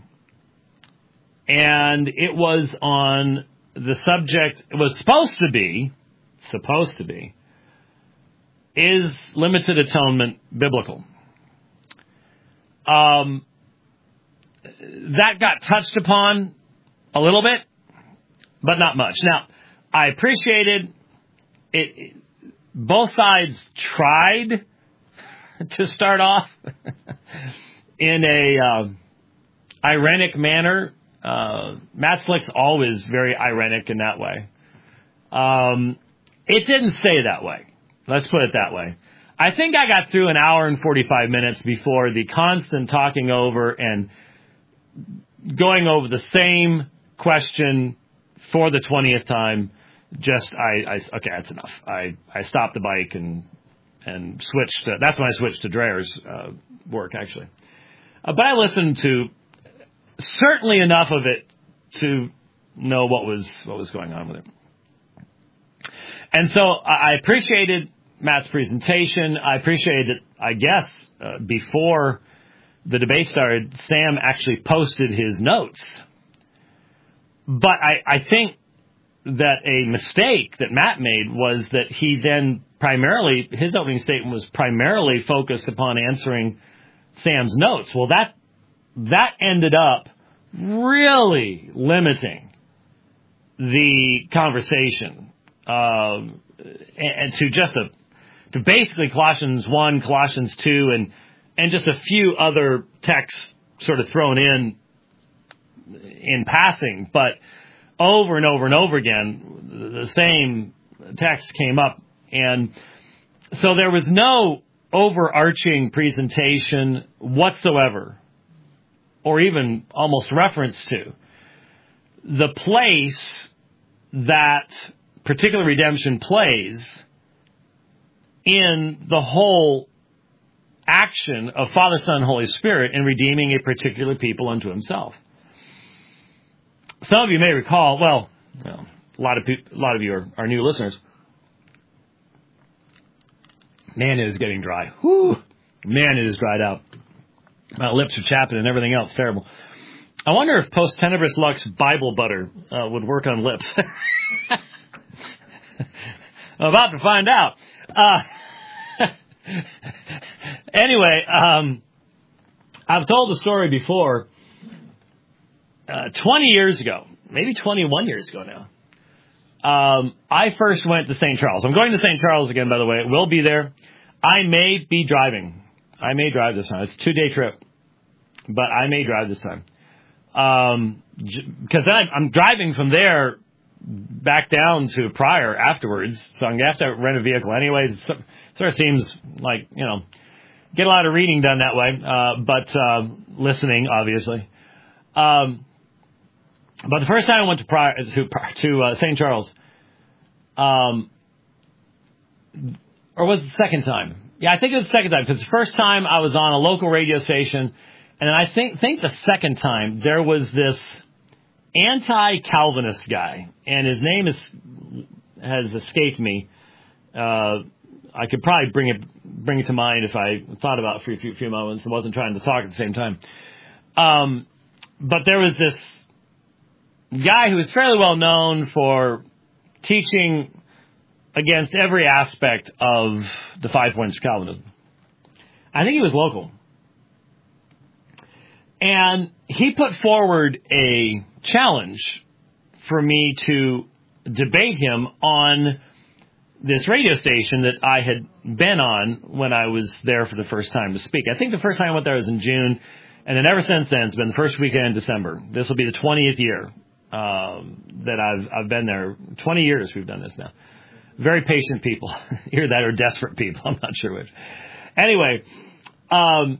And it was on the subject, it was supposed to be, supposed to be, is limited atonement biblical? Um, that got touched upon a little bit, but not much. Now, I appreciated it. it both sides tried to start off in a uh, ironic manner. Uh, Matt Flick's always very ironic in that way. Um, it didn't stay that way. Let's put it that way. I think I got through an hour and forty-five minutes before the constant talking over and going over the same question for the twentieth time. Just, I, I okay, that's enough. I, I stopped the bike and and switched. To, that's when I switched to Dreyer's uh, work, actually. Uh, but I listened to certainly enough of it to know what was what was going on with it. And so I appreciated Matt's presentation. I appreciated it, I guess, uh, before the debate started, Sam actually posted his notes. But I, I think that a mistake that Matt made was that he then primarily, his opening statement was primarily focused upon answering Sam's notes. Well, that that ended up really limiting the conversation um, and to just a to basically Colossians one, Colossians two, and and just a few other texts sort of thrown in in passing, but over and over and over again, the same text came up, and so there was no overarching presentation whatsoever, or even almost reference to the place that particular redemption plays in the whole action of Father, Son, Holy Spirit in redeeming a particular people unto himself. Some of you may recall, well, well a lot of people, a lot of you are, are new listeners. Man, it is getting dry. Whew. Man, it is dried out. My lips are chapping and everything else. Terrible. I wonder if Post Tenebris Lux Bible butter uh, would work on lips. I'm about to find out. Uh, anyway, um, I've told the story before. Uh, twenty years ago, maybe twenty-one years ago now, um, I first went to Saint Charles. I'm going to Saint Charles again, by the way. We'll be there. I may be driving. I may drive this time. It's a two-day trip, but I may drive this time. Um, because then I'm driving from there back down to Pryor afterwards, so I'm going to have to rent a vehicle anyways. It sort of seems like, you know, get a lot of reading done that way, uh, but uh, listening, obviously. Um, but the first time I went to Pryor, to, to uh, Saint Charles, um, or was it the second time? Yeah, I think it was the second time, because the first time I was on a local radio station, and I think think the second time there was this anti-Calvinist guy, and his name is has escaped me. Uh, I could probably bring it bring it to mind if I thought about it for a few, few moments and wasn't trying to talk at the same time. Um, but there was this guy who was fairly well known for teaching against every aspect of the five points of Calvinism. I think he was local. And he put forward a challenge for me to debate him on this radio station that I had been on when I was there for the first time to speak. I think the first time I went there was in June, and then ever since then, it's been the first weekend in December. This will be the twentieth year um, that I've I've been there. twenty years we've done this now. Very patient people. Either that or desperate people. I'm not sure which. Anyway, um,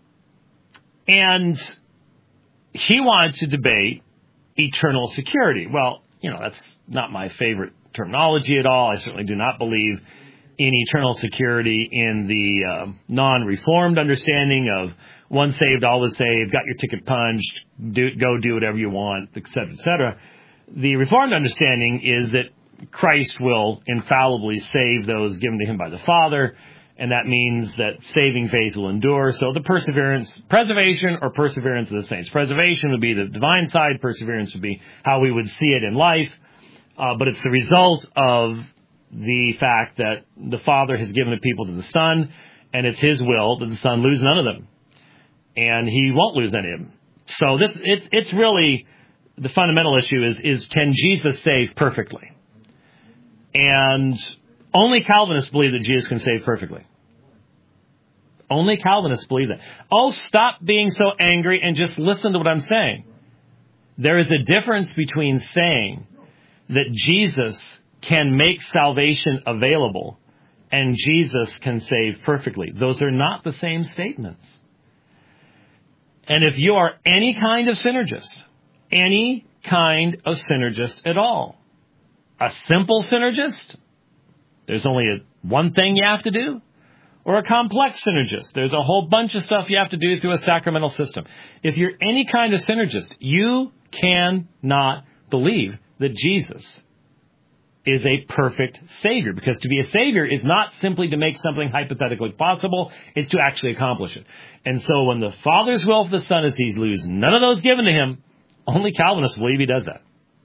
and he wanted to debate eternal security. Well, you know, that's not my favorite terminology at all. I certainly do not believe in eternal security in the uh, non-reformed understanding of once saved, always saved, got your ticket punched, do, go do whatever you want, et cetera, et cetera. The reformed understanding is that Christ will infallibly save those given to him by the Father, and that means that saving faith will endure. So the perseverance, preservation or perseverance of the saints. Preservation would be the divine side. Perseverance would be how we would see it in life. Uh, but it's the result of the fact that the Father has given the people to the Son, and it's his will that the Son lose none of them. And he won't lose any of them. So this, it's, it's really, the fundamental issue is, is can Jesus save perfectly? And only Calvinists believe that Jesus can save perfectly. Only Calvinists believe that. Oh, stop being so angry and just listen to what I'm saying. There is a difference between saying that Jesus can make salvation available and Jesus can save perfectly. Those are not the same statements. And if you are any kind of synergist, any kind of synergist at all, a simple synergist, there's only a, one thing you have to do, or a complex synergist, there's a whole bunch of stuff you have to do through a sacramental system. If you're any kind of synergist, you cannot believe that Jesus is a perfect Savior, because to be a Savior is not simply to make something hypothetically possible, it's to actually accomplish it. And so when the Father's will for the Son is He lose none of those given to Him, only Calvinists believe He does that.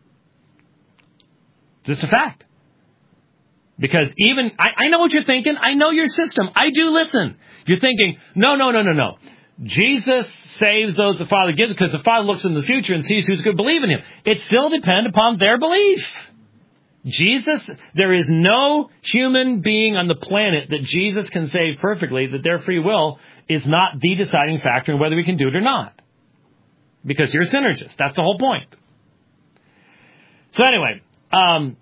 It's just a fact. Because even, I, I know what you're thinking. I know your system. I do listen. You're thinking, no, no, no, no, no. Jesus saves those the Father gives because the Father looks in the future and sees who's going to believe in him. It still depends upon their belief. Jesus, there is no human being on the planet that Jesus can save perfectly, that their free will is not the deciding factor in whether we can do it or not. Because you're synergist. That's the whole point. So anyway, um,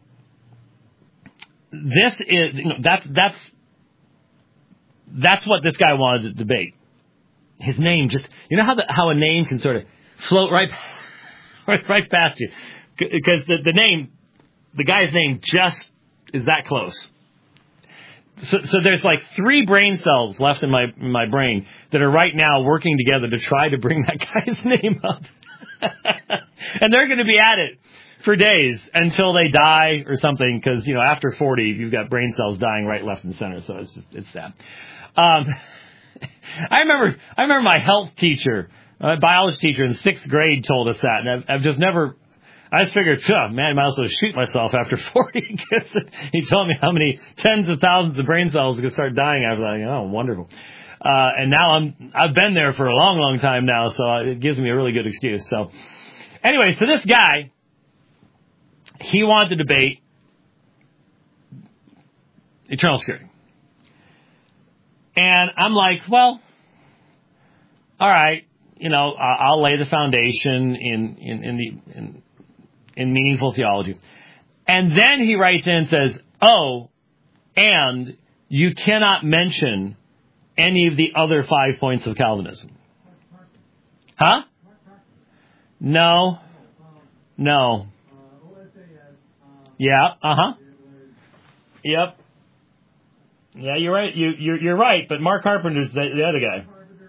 this is, you know, that's, that's, that's what this guy wanted to debate. His name just, you know how the, how a name can sort of float right, right, right past you? Because the, the name, the guy's name just is that close. So, so there's like three brain cells left in my in my brain that are right now working together to try to bring that guy's name up. And they're going to be at it for days until they die or something, because, you know, after forty, you've got brain cells dying right, left, and center, so it's just, it's sad. Um, I remember I remember my health teacher, my biology teacher in sixth grade told us that, and I've, I've just never... I just figured, oh, man, I might as well shoot myself after forty, because he told me how many tens of thousands of brain cells are going to start dying after that. Oh, wonderful. Uh, and now I'm, I've been there for a long, long time now, so it gives me a really good excuse. So anyway, so this guy, he wanted to debate eternal security. And I'm like, well, all right, you know, I'll lay the foundation in, in, in the, in, in meaningful theology. And then he writes in and says, oh, and you cannot mention any of the other five points of Calvinism. Huh? No. No. Yeah, uh-huh. Yep. Yeah, you're right. You, you're, you're right, but Mark Carpenter's the, the other guy.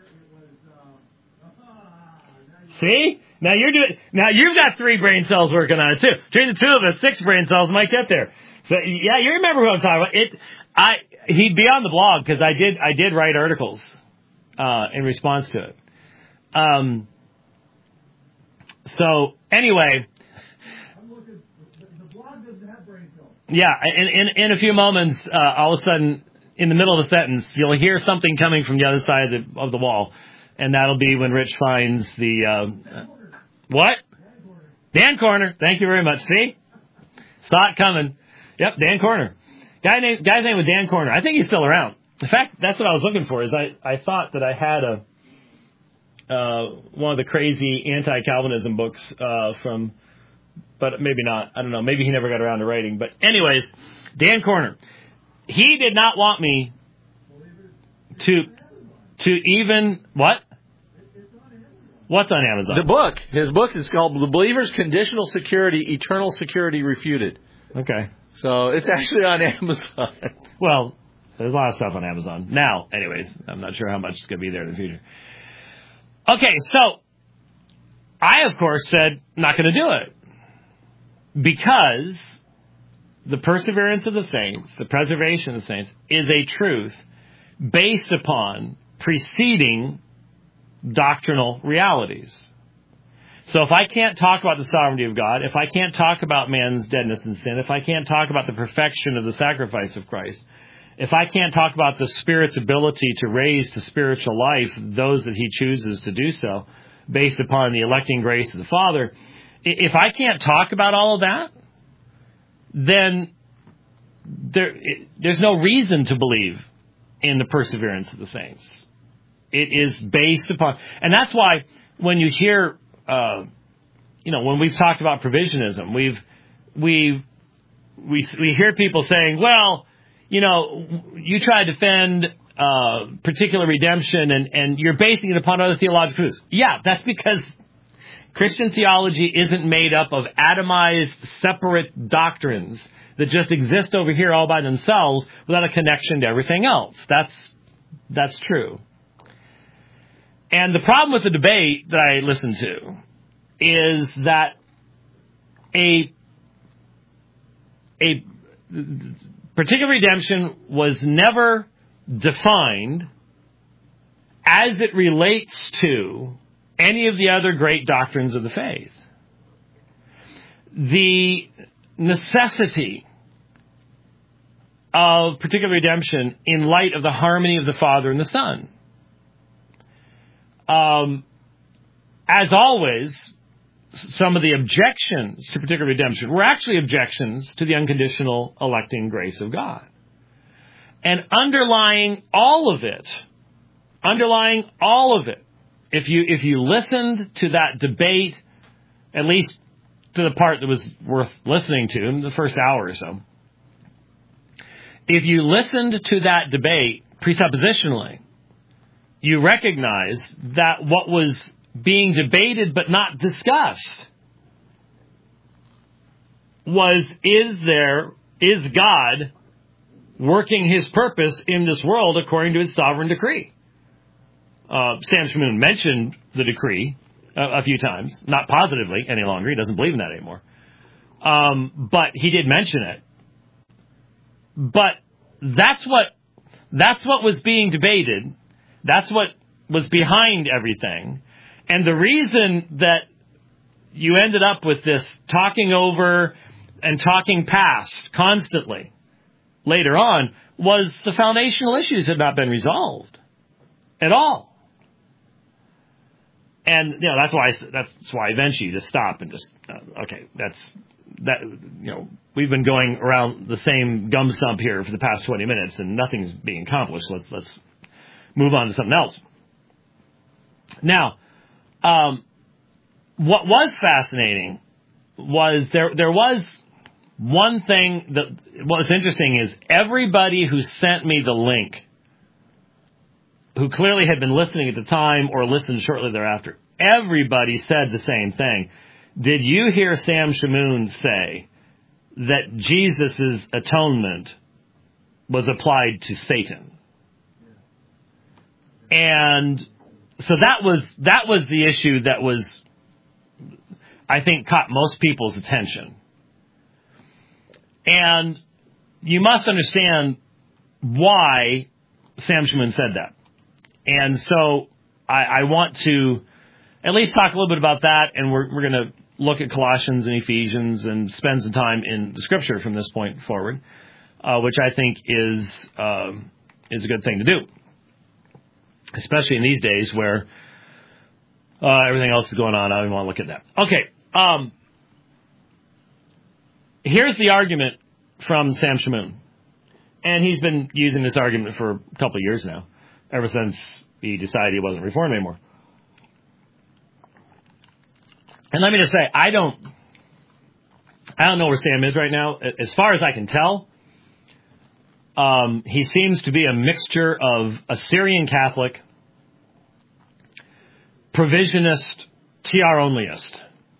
See? Now you're doing. Now you've got three brain cells working on it too. Between the two of us, six brain cells might get there. So yeah, you remember what I'm talking about. It. I. He'd be on the blog because I did. I did write articles uh, in response to it. Um. So anyway. I'm looking. The blog doesn't have brain cells. Yeah. In in in a few moments, uh, all of a sudden, in the middle of a sentence, you'll hear something coming from the other side of the of the wall, and that'll be when Rich finds the. Uh, What? Dan Corner. Thank you very much. See? Saw it coming. Yep, Dan Corner. Guy name, guy's name was Dan Corner. I think he's still around. In fact, that's what I was looking for, is I, I thought that I had a uh, one of the crazy anti-Calvinism books uh, from, but maybe not. I don't know. Maybe he never got around to writing. But anyways, Dan Corner. He did not want me to to even, what? What's on Amazon? The book. His book is called The Believer's Conditional Security, Eternal Security Refuted. Okay. So it's actually on Amazon. Well, there's a lot of stuff on Amazon. Now, anyways, I'm not sure how much is going to be there in the future. Okay, so I, of course, said not going to do it. Because the perseverance of the saints, the preservation of the saints, is a truth based upon preceding doctrinal realities. So if I can't talk about the sovereignty of God, if I can't talk about man's deadness and sin, if I can't talk about the perfection of the sacrifice of Christ, if I can't talk about the Spirit's ability to raise to spiritual life those that he chooses to do so based upon the electing grace of the Father, if I can't talk about all of that, then there, there's no reason to believe in the perseverance of the saints. It is based upon, and that's why when you hear, uh, you know, when we've talked about provisionism, we've, we've, we, we hear people saying, well, you know, you try to defend, uh, particular redemption and, and you're basing it upon other theological truths. Yeah, that's because Christian theology isn't made up of atomized, separate doctrines that just exist over here all by themselves without a connection to everything else. That's, that's true. And the problem with the debate that I listened to is that a a particular redemption was never defined as it relates to any of the other great doctrines of the faith. The necessity of particular redemption in light of the harmony of the Father and the Son. Um, as always, some of the objections to particular redemption were actually objections to the unconditional electing grace of God. And underlying all of it, underlying all of it, if you if you listened to that debate, at least to the part that was worth listening to in the first hour or so, if you listened to that debate presuppositionally, you recognize that what was being debated but not discussed was, is there, is God working his purpose in this world according to his sovereign decree? Uh, Sam Shamoun mentioned the decree a, a few times, not positively any longer. He doesn't believe in that anymore. Um, but he did mention it. But that's what, that's what was being debated. That's what was behind everything. And the reason that you ended up with this talking over and talking past constantly later on was the foundational issues had not been resolved at all. And, you know, that's why, I, that's why eventually you just stop and just, uh, okay, that's, that, you know, we've been going around the same gum stump here for the past twenty minutes and nothing's being accomplished. Let's, let's move on to something else. Now, um, what was fascinating was there, there was one thing that was interesting is everybody who sent me the link, who clearly had been listening at the time or listened shortly thereafter, everybody said the same thing. Did you hear Sam Shamoun say that Jesus' atonement was applied to Satan? And so that was that was the issue that was, I think, caught most people's attention. And you must understand why Sam Shamoun said that. And so I, I want to at least talk a little bit about that, and we're, we're going to look at Colossians and Ephesians and spend some time in the Scripture from this point forward, uh, which I think is um, is a good thing to do, especially in these days where uh, everything else is going on. I don't even want to look at that. Okay, um, here's the argument from Sam Shamoun, and he's been using this argument for a couple of years now, ever since he decided he wasn't Reformed anymore. And let me just say, I don't, I don't know where Sam is right now. As far as I can tell, um, he seems to be a mixture of Assyrian Catholic, provisionist, T R onlyist.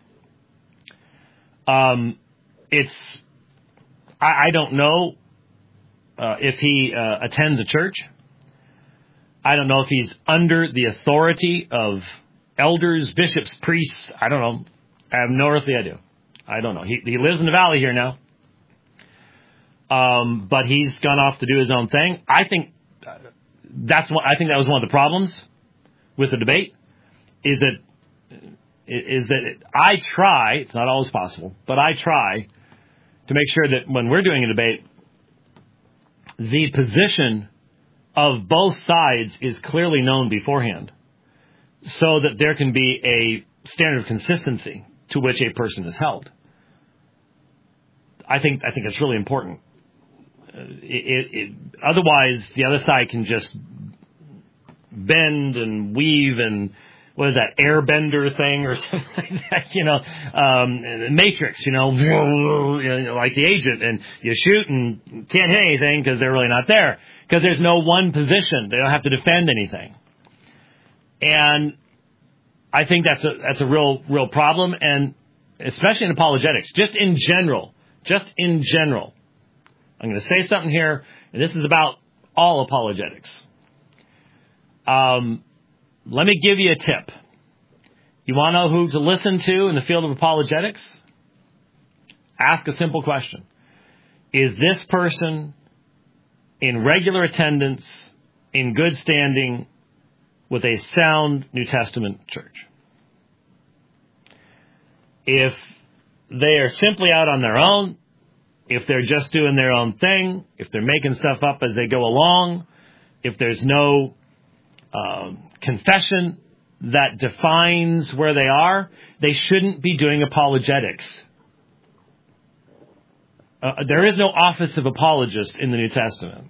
Um, it's, I, I don't know uh, if he uh, attends a church. I don't know if he's under the authority of elders, bishops, priests. I don't know. I have no earthly idea. I don't know. He, he lives in the valley here now. Um, but he's gone off to do his own thing. I think that's what, I think that was one of the problems with the debate is that, is that I try, it's not always possible, but I try to make sure that when we're doing a debate, the position of both sides is clearly known beforehand, so that there can be a standard of consistency to which a person is held. I think I think that's really important. Uh, it, it, otherwise, the other side can just bend and weave and what is that, airbender thing or something like that? You know, um, Matrix. You know, like the agent, and you shoot and can't hit anything because they're really not there because there's no one position. They don't have to defend anything. And I think that's a that's a real real problem, and especially in apologetics, just in general, just in general. I'm going to say something here, and this is about all apologetics. Um, let me give you a tip. You want to know who to listen to in the field of apologetics? Ask a simple question: is this person in regular attendance, in good standing, with a sound New Testament church? If they are simply out on their own, if they're just doing their own thing, if they're making stuff up as they go along, if there's no uh, confession, that defines where they are, they shouldn't be doing apologetics. Uh, there is no office of apologist in the New Testament.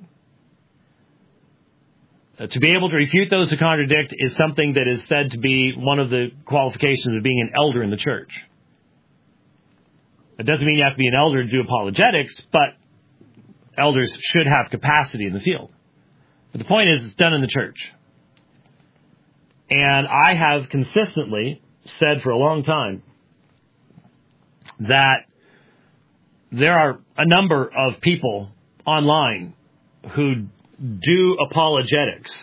Uh, to be able to refute those who contradict is something that is said to be one of the qualifications of being an elder in the church. It doesn't mean you have to be an elder to do apologetics, but elders should have capacity in the field. But the point is, it's done in the church. And I have consistently said for a long time that there are a number of people online who do apologetics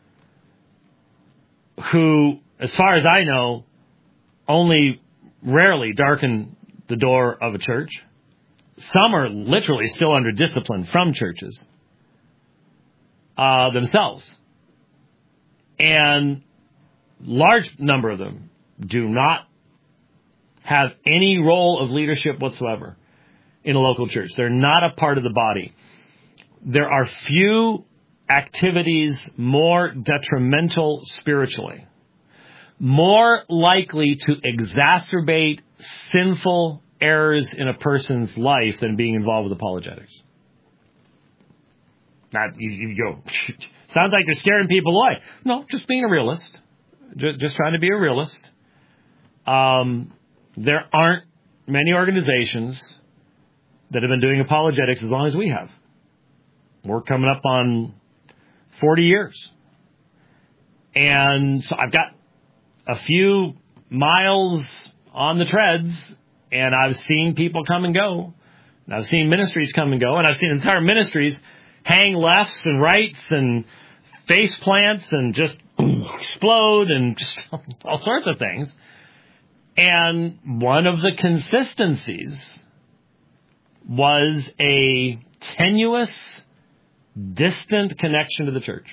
who, as far as I know, only rarely darken the door of a church. Some are literally still under discipline from churches uh, themselves. And large number of them do not have any role of leadership whatsoever in a local church. They're not a part of the body. There are few activities more detrimental spiritually, more likely to exacerbate sinful errors in a person's life than being involved with apologetics. Now, you, you go, sounds like you're scaring people away. No, just being a realist. Just, just trying to be a realist. Um, there aren't many organizations that have been doing apologetics as long as we have. We're coming up on forty years. And so I've got a few miles on the treads, and I've seen people come and go. And I've seen ministries come and go, and I've seen entire ministries hang lefts and rights and face plants and just explode and just all sorts of things. And one of the consistencies was a tenuous, distant connection to the church.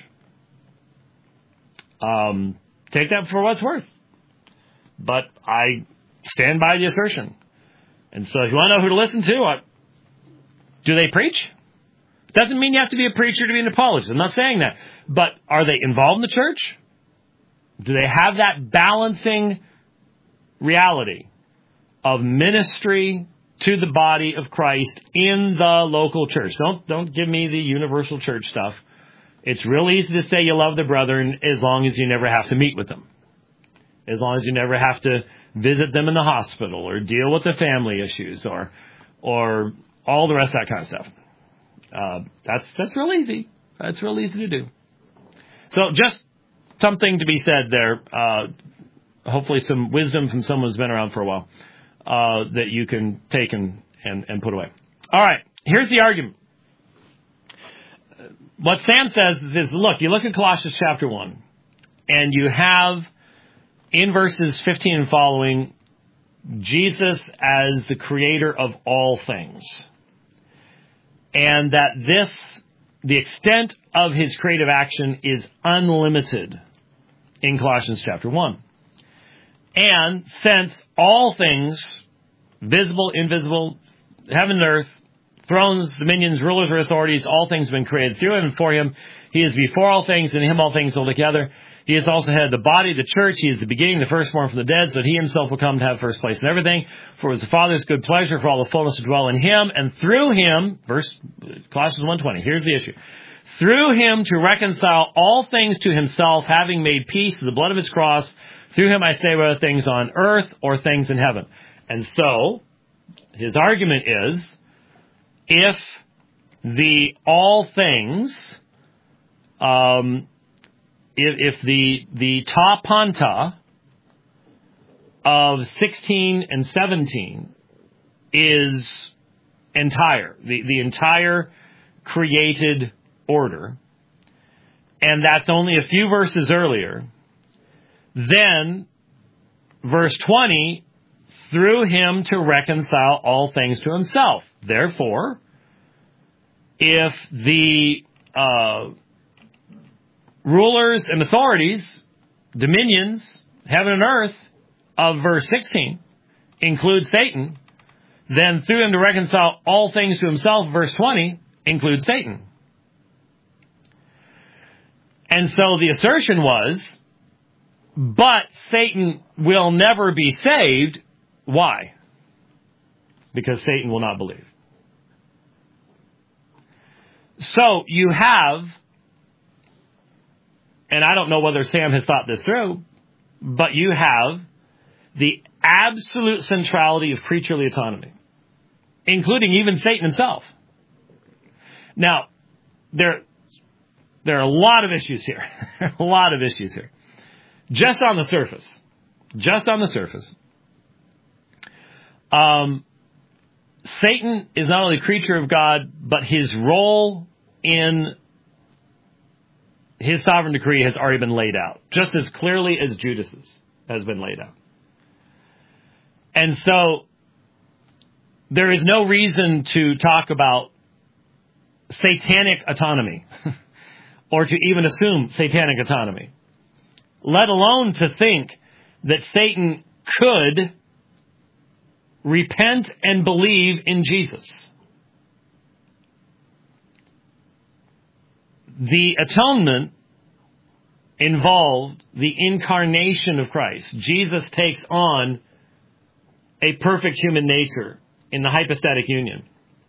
Um, take that for what it's worth. But I stand by the assertion. And so if you want to know who to listen to, what, do they preach? Doesn't mean you have to be a preacher to be an apologist. I'm not saying that. But are they involved in the church? Do they have that balancing reality of ministry to the body of Christ in the local church? Don't don't give me the universal church stuff. It's real easy to say you love the brethren as long as you never have to meet with them. As long as you never have to visit them in the hospital or deal with the family issues or or all the rest of that kind of stuff. Uh, that's that's real easy. That's real easy to do. So just something to be said there. Uh, hopefully some wisdom from someone who's been around for a while uh, that you can take and, and, and put away. All right, here's the argument. What Sam says is, look, you look at Colossians chapter one, and you have in verses fifteen and following, Jesus as the creator of all things. And that this, the extent of his creative action is unlimited in Colossians chapter one. And since all things, visible, invisible, heaven and earth, thrones, dominions, rulers, or authorities, all things have been created through him and for him. He is before all things, and in him all things hold together. He is also head of the body, the church. He is the beginning, the firstborn from the dead, so that he himself will come to have first place in everything. For it was the Father's good pleasure for all the fullness to dwell in him, and through him, verse Colossians one twenty, here's the issue. Through him to reconcile all things to himself, having made peace through the blood of his cross. Through him I say whether things on earth or things in heaven. And so, his argument is, if the all things, um, if, if the the ta panta of sixteen and seventeen is entire, the, the entire created order, and that's only a few verses earlier, then verse twenty, through him to reconcile all things to himself. Therefore, if the uh, rulers and authorities, dominions, heaven and earth of verse sixteen include Satan, then through him to reconcile all things to himself, verse twenty, includes Satan. And so the assertion was but Satan will never be saved. Why? Because Satan will not believe. So you have, and I don't know whether Sam has thought this through, but you have the absolute centrality of creaturely autonomy, including even Satan himself. Now, there, there are a lot of issues here. a lot of issues here. Just on the surface. Just on the surface. Um, Satan is not only a creature of God, but his role in his sovereign decree has already been laid out, just as clearly as Judas's has been laid out. And so there is no reason to talk about satanic autonomy or to even assume satanic autonomy, let alone to think that Satan could repent and believe in Jesus. The atonement involved the incarnation of Christ. Jesus takes on a perfect human nature in the hypostatic union,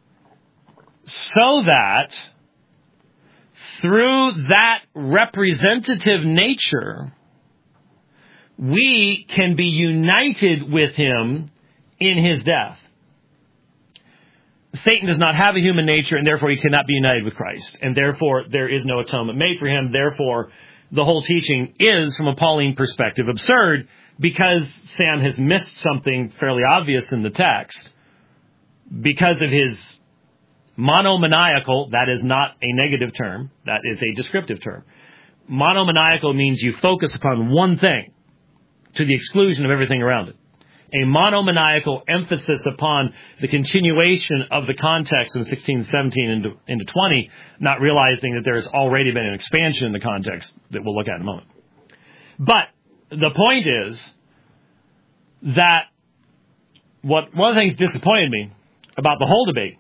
so that through that representative nature, we can be united with him in his death. Satan does not have a human nature, and therefore he cannot be united with Christ. And therefore there is no atonement made for him. Therefore, the whole teaching is, from a Pauline perspective, absurd, because Sam has missed something fairly obvious in the text. Because of his monomaniacal, that is not a negative term, that is a descriptive term. Monomaniacal means you focus upon one thing to the exclusion of everything around it. A monomaniacal emphasis upon the continuation of the context in sixteen, seventeen, into, into twenty, not realizing that there has already been an expansion in the context that we'll look at in a moment. But the point is that what one of the things disappointed me about the whole debate,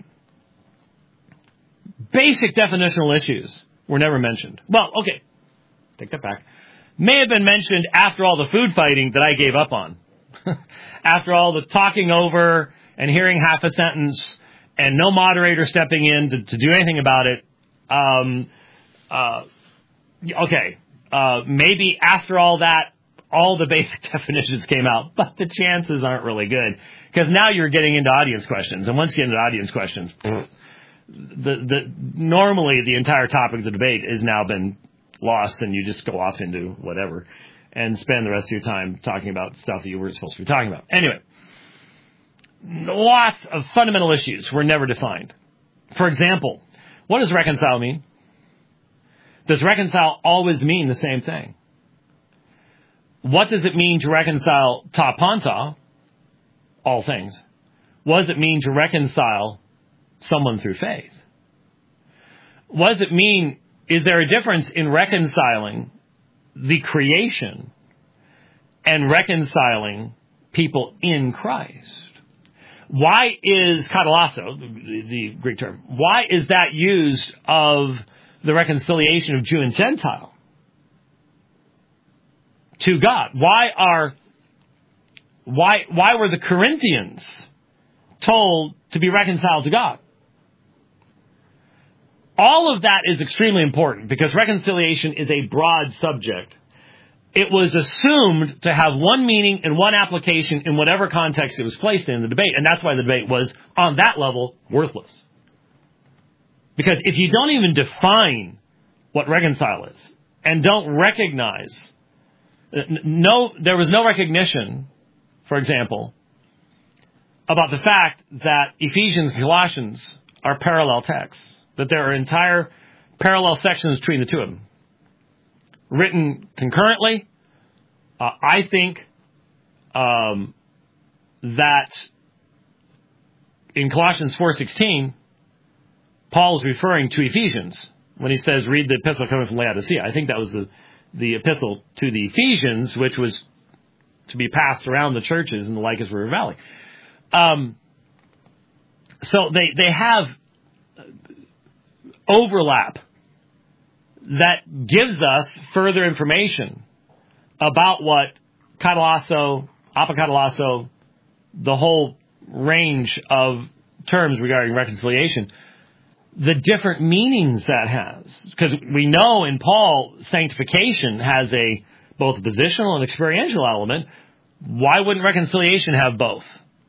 basic definitional issues were never mentioned. Well, okay, take that back. May have been mentioned after all the food fighting that I gave up on. After all the talking over and hearing half a sentence and no moderator stepping in to, to do anything about it. Um, uh, okay, uh, maybe after all that, all the basic definitions came out, but the chances aren't really good, because now you're getting into audience questions, and once you get into audience questions, the, the normally the entire topic of the debate has now been lost, and you just go off into whatever and spend the rest of your time talking about stuff that you were supposed to be talking about. Anyway, lots of fundamental issues were never defined. For example, what does reconcile mean? Does reconcile always mean the same thing? What does it mean to reconcile ta panta, all things? What does it mean to reconcile someone through faith? What does it mean? Is there a difference in reconciling the creation and reconciling people in Christ? Why is katalasso, the, the Greek term, why is that used of the reconciliation of Jew and Gentile to God? Why are why why were the Corinthians told to be reconciled to God? All of that is extremely important, because reconciliation is a broad subject. It was assumed to have one meaning and one application in whatever context it was placed in the debate, and that's why the debate was, on that level, worthless. Because if you don't even define what reconcile is, and don't recognize, no, there was no recognition, for example, about the fact that Ephesians and Colossians are parallel texts, that there are entire parallel sections between the two of them, written concurrently. Uh, I think um, that in Colossians four sixteen, Paul is referring to Ephesians when he says, read the epistle coming from Laodicea. I think that was the, the epistle to the Ephesians, which was to be passed around the churches in the Lycus River Valley. Um, so they, they have overlap that gives us further information about what katallasso, apokatallasso, the whole range of terms regarding reconciliation, the different meanings that has. Because we know in Paul, sanctification has a both a positional and experiential element. Why wouldn't reconciliation have both?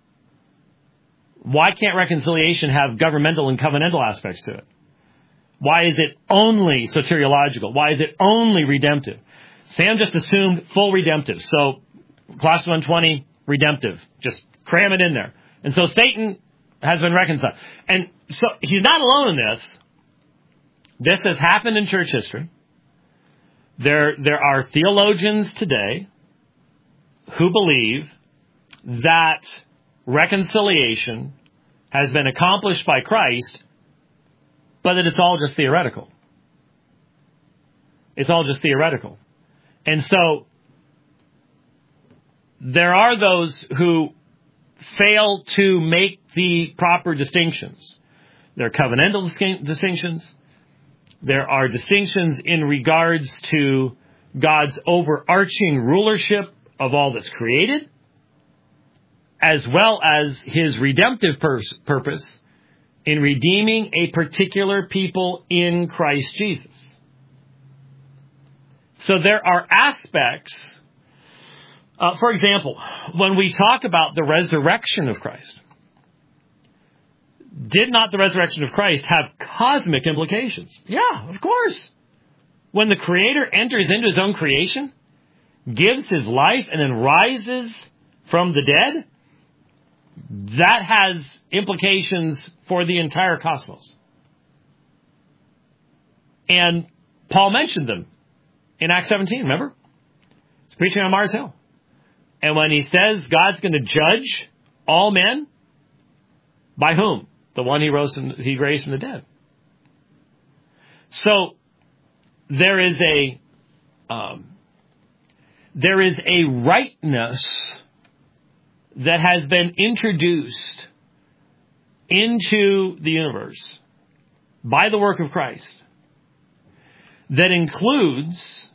Why can't reconciliation have governmental and covenantal aspects to it? Why is it only soteriological? Why is it only redemptive? Sam just assumed full redemptive. So, Colossians one twenty, redemptive. Just cram it in there. And so Satan has been reconciled. And so he's not alone in this. This has happened in church history. There, there are theologians today who believe that reconciliation has been accomplished by Christ, but that it's all just theoretical. It's all just theoretical. And so there are those who fail to make the proper distinctions. There are covenantal distinctions. There are distinctions in regards to God's overarching rulership of all that's created, as well as his redemptive pur- purpose in redeeming a particular people in Christ Jesus. So there are aspects, uh, for example, when we talk about the resurrection of Christ, did not the resurrection of Christ have cosmic implications? Yeah, of course. When the Creator enters into his own creation, gives his life, and then rises from the dead, that has implications for the entire cosmos. And Paul mentioned them in Acts seventeen, remember? He's preaching on Mars Hill. And when he says God's going to judge all men, by whom? The one he rose from, he raised from the dead. So there is a um, there is a rightness that has been introduced into the universe by the work of Christ that includes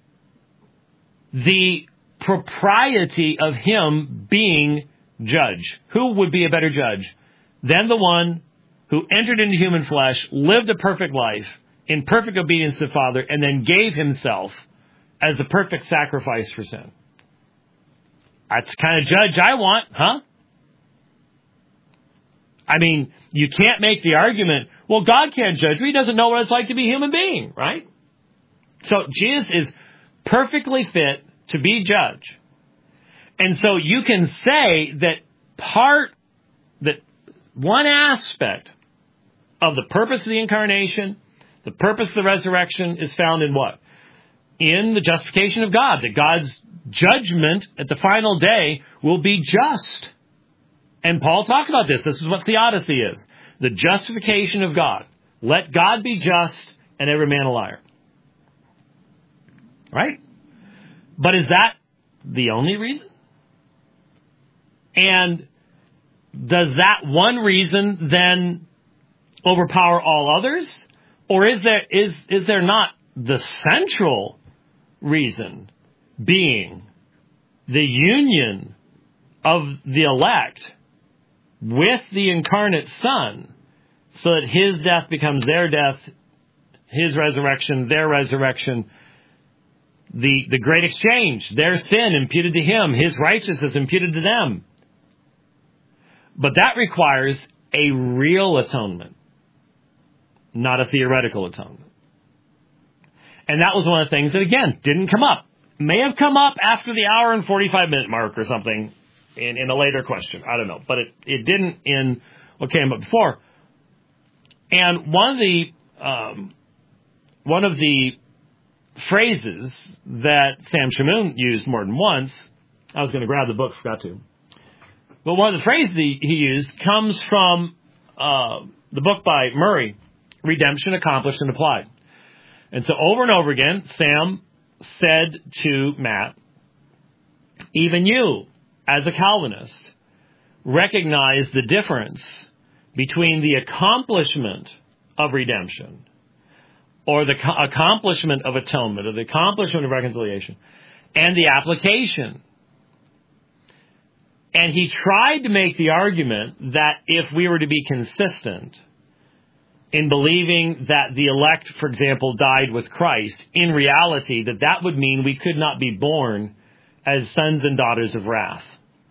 the propriety of him being judge. Who would be a better judge than the one who entered into human flesh, lived a perfect life in perfect obedience to the Father, and then gave himself as the perfect sacrifice for sin? That's the kind of judge I want, huh? I mean, you can't make the argument, well, God can't judge me. He doesn't know what it's like to be a human being, right? So Jesus is perfectly fit to be judge. And so you can say that part, that one aspect of the purpose of the incarnation, the purpose of the resurrection is found in what? In the justification of God, that God's judgment at the final day will be just. And Paul talked about this. This is what theodicy is. The justification of God. Let God be just and every man a liar. Right? But is that the only reason? And does that one reason then overpower all others? Or is there is is there not the central reason being the union of the elect with the incarnate Son, so that his death becomes their death, his resurrection, their resurrection, the, the great exchange, their sin imputed to him, his righteousness imputed to them. But that requires a real atonement, not a theoretical atonement. And that was one of the things that, again, didn't come up. May have come up after the hour and forty-five minute mark or something in, in a later question. I don't know. But it, it didn't in what came up before. And one of the um, one of the phrases that Sam Shamoun used more than once, I was going to grab the book, forgot to. But one of the phrases he, he used comes from uh, the book by Murray, Redemption Accomplished and Applied. And so over and over again, Sam said to Matt, even you, as a Calvinist, recognize the difference between the accomplishment of redemption, or the co- accomplishment of atonement, or the accomplishment of reconciliation, and the application. And he tried to make the argument that if we were to be consistent in believing that the elect, for example, died with Christ, in reality, that that would mean we could not be born as sons and daughters of wrath.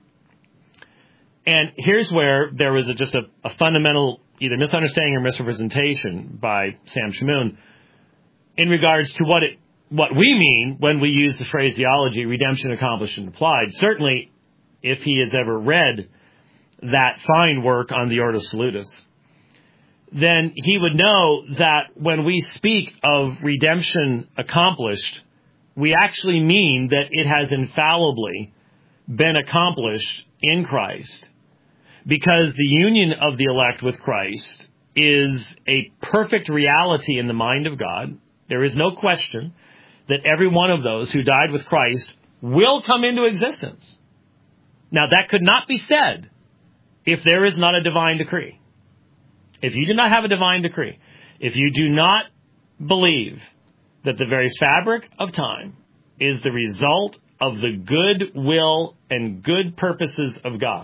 And here's where there was a, just a, a fundamental either misunderstanding or misrepresentation by Sam Shamoun in regards to what it what we mean when we use the phraseology redemption accomplished and applied. Certainly, if he has ever read that fine work on the Ordo Salutis, then he would know that when we speak of redemption accomplished, we actually mean that it has infallibly been accomplished in Christ, because the union of the elect with Christ is a perfect reality in the mind of God. There is no question that every one of those who died with Christ will come into existence. Now, that could not be said if there is not a divine decree. If you do not have a divine decree, if you do not believe that the very fabric of time is the result of the good will and good purposes of God,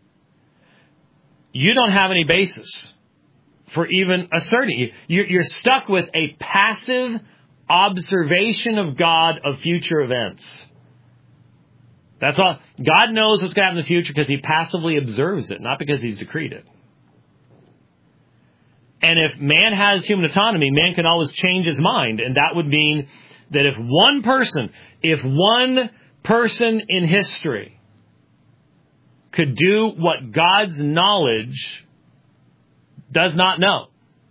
you don't have any basis for even asserting. You're stuck with a passive observation of God of future events. That's all. God knows what's going to happen in the future because he passively observes it, not because he's decreed it. And if man has human autonomy, man can always change his mind. And that would mean that if one person, if one person in history could do what God's knowledge does not know,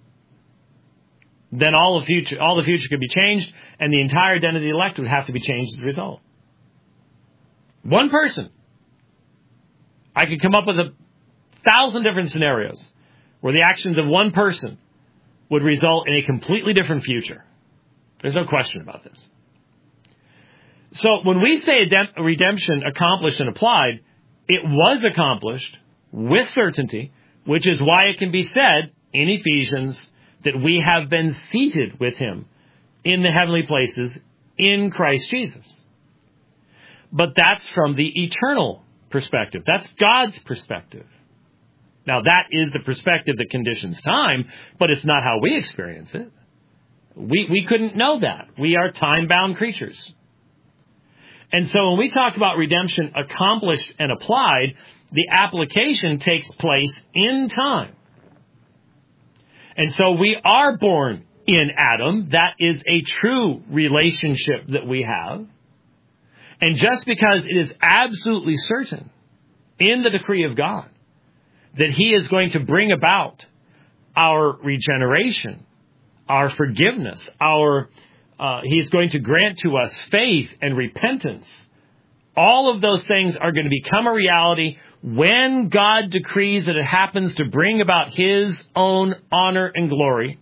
then all the future, all the future could be changed, and the entire identity of the elect would have to be changed as a result. One person. I could come up with a thousand different scenarios where the actions of one person would result in a completely different future. There's no question about this. So when we say redemption accomplished and applied, it was accomplished with certainty, which is why it can be said in Ephesians that we have been seated with him in the heavenly places in Christ Jesus. But that's from the eternal perspective. That's God's perspective. Now, that is the perspective that conditions time, but it's not how we experience it. We we couldn't know that. We are time-bound creatures. And so when we talk about redemption accomplished and applied, the application takes place in time. And so we are born in Adam. That is a true relationship that we have. And just because it is absolutely certain in the decree of God that he is going to bring about our regeneration, our forgiveness, our uh, he's going to grant to us faith and repentance, all of those things are going to become a reality when God decrees that it happens to bring about his own honor and glory,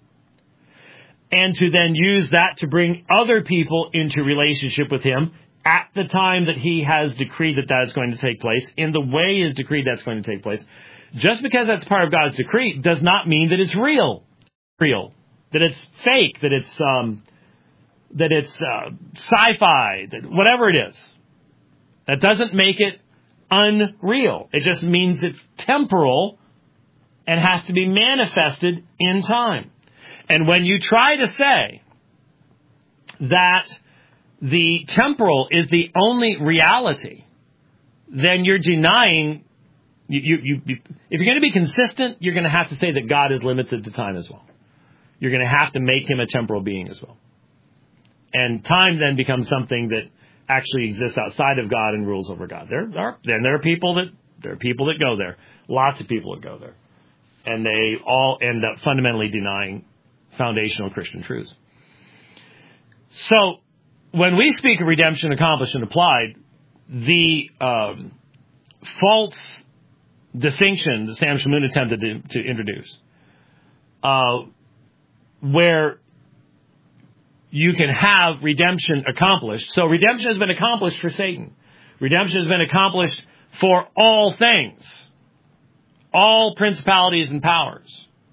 and to then use that to bring other people into relationship with him at the time that he has decreed that that is going to take place, in the way he has decreed that's going to take place. Just because that's part of God's decree does not mean that it's real, real, that it's fake, that it's um, that it's uh, sci-fi, that whatever it is. That doesn't make it unreal. It just means it's temporal and has to be manifested in time. And when you try to say that the temporal is the only reality, then you're denying. You, you, you, if you're going to be consistent, you're going to have to say that God is limited to time as well. You're going to have to make him a temporal being as well. And time then becomes something that actually exists outside of God and rules over God. There are then there are people that there are people that go there. Lots of people that go there. And they all end up fundamentally denying foundational Christian truths. So when we speak of redemption accomplished and applied, the um, false distinction that Sam Shamoun attempted to, to introduce, uh, where you can have redemption accomplished. So redemption has been accomplished for Satan. Redemption has been accomplished for all things, all principalities and powers.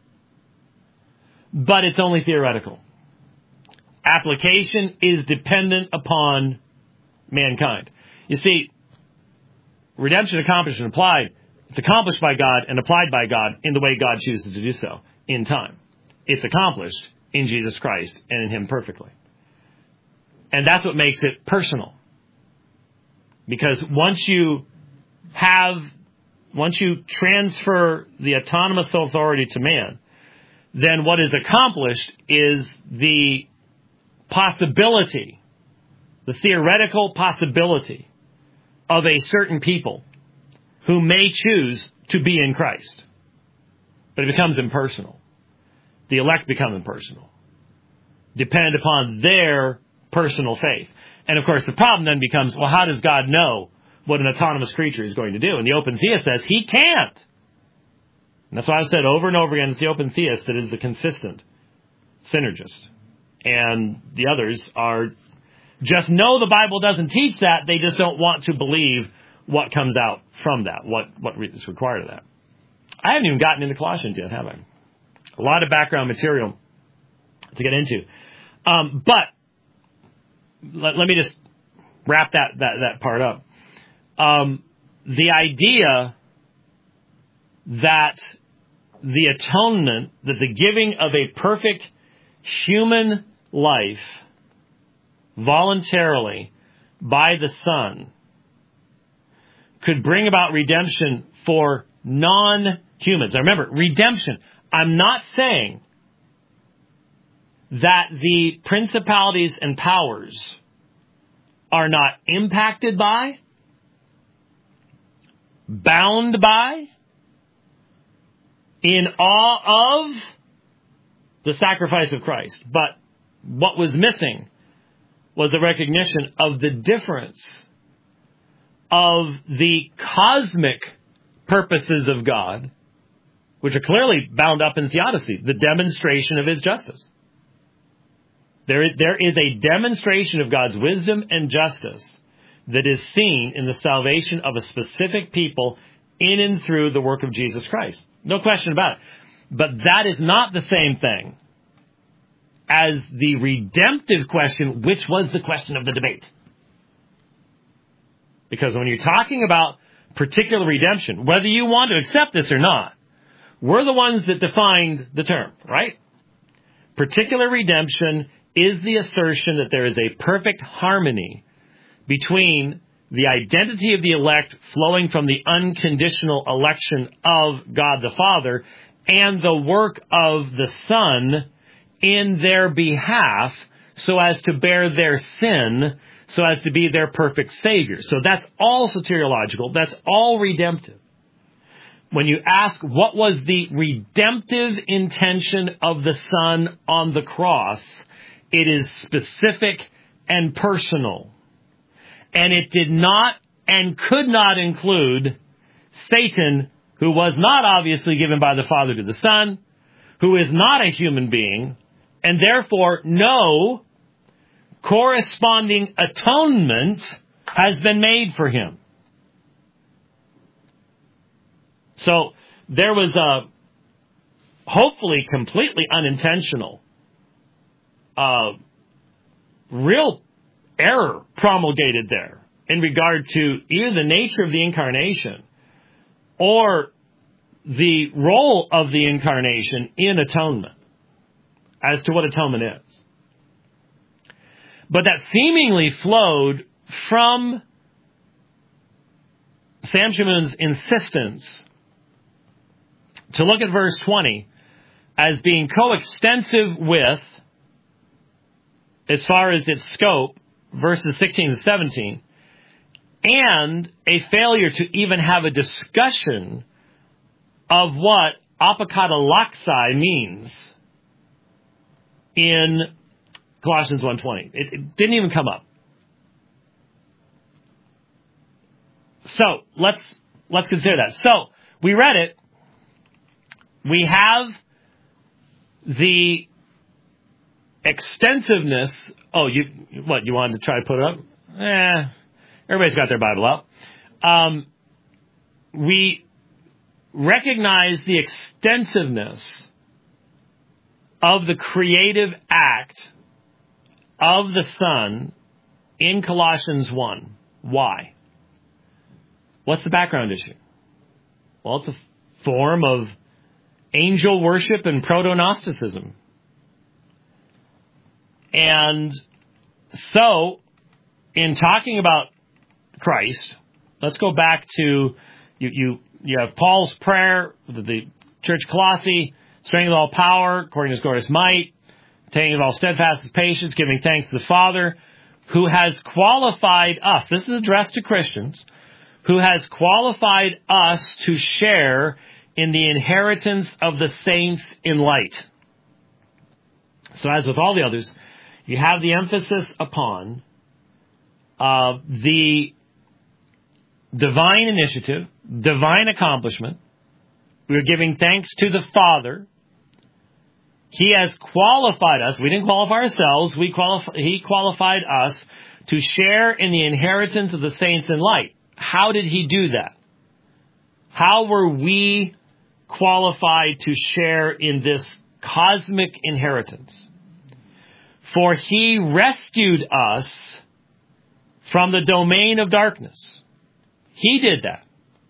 But it's only theoretical. Application is dependent upon mankind. You see, redemption accomplished and applied, it's accomplished by God and applied by God in the way God chooses to do so in time. It's accomplished in Jesus Christ and in Him perfectly. And that's what makes it personal. Because once you have, once you transfer the autonomous authority to man, then what is accomplished is the possibility, the theoretical possibility of a certain people who may choose to be in Christ. But it becomes impersonal. The elect become impersonal, dependent upon their personal faith. And of course, the problem then becomes, well, how does God know what an autonomous creature is going to do? And the open theist says he can't. And that's why I've said over and over again, it's the open theist that is the consistent synergist. And the others are just know the Bible doesn't teach that. They just don't want to believe what comes out from that, what, what is required of that. I haven't even gotten into Colossians yet, have I? A lot of background material to get into. Um, but let, let me just wrap that, that, that part up. Um, the idea that the atonement, that the giving of a perfect human life voluntarily by the Son could bring about redemption for non-humans. Now remember, redemption. I'm not saying that the principalities and powers are not impacted by, bound by, in awe of the sacrifice of Christ. But what was missing was a recognition of the difference of the cosmic purposes of God, which are clearly bound up in theodicy, the demonstration of His justice. There is, there is a demonstration of God's wisdom and justice that is seen in the salvation of a specific people in and through the work of Jesus Christ. No question about it. But that is not the same thing as the redemptive question, which was the question of the debate. Because when you're talking about particular redemption, whether you want to accept this or not, we're the ones that defined the term, right? Particular redemption is the assertion that there is a perfect harmony between the identity of the elect flowing from the unconditional election of God the Father and the work of the Son in their behalf so as to bear their sin, so as to be their perfect Savior. So that's all soteriological. That's all redemptive. When you ask what was the redemptive intention of the Son on the cross, it is specific and personal. And it did not and could not include Satan, who was not obviously given by the Father to the Son, who is not a human being, and therefore no corresponding atonement has been made for him. So there was a hopefully completely unintentional, uh, real error promulgated there in regard to either the nature of the incarnation or the role of the incarnation in atonement as to what atonement is. But that seemingly flowed from Sam Shamoun's insistence to look at verse twenty as being coextensive with, as far as its scope, verses sixteen and seventeen, and a failure to even have a discussion of what apokatallaxai means in Colossians one twenty. It, it didn't even come up. So let's let's consider that. So we read it. We have the extensiveness. Oh, you what? You wanted to try to put it up? Eh, everybody's got their Bible out. Um, we recognize the extensiveness of the creative act of the Son in Colossians one. Why? What's the background issue? Well, it's a form of angel worship and proto-Gnosticism. And so, in talking about Christ, let's go back to, you you, you have Paul's prayer, the, the church of Colossae, strength of all power, according to his glorious might, attaining of all steadfast patience, giving thanks to the Father, who has qualified us, this is addressed to Christians, who has qualified us to share in the inheritance of the saints in light. So as with all the others, you have the emphasis upon uh, the divine initiative, divine accomplishment. We are giving thanks to the Father. He has qualified us. We didn't qualify ourselves. We qualif- he qualified us to share in the inheritance of the saints in light. How did he do that? How were we qualified to share in this cosmic inheritance? For he rescued us from the domain of darkness. He did that.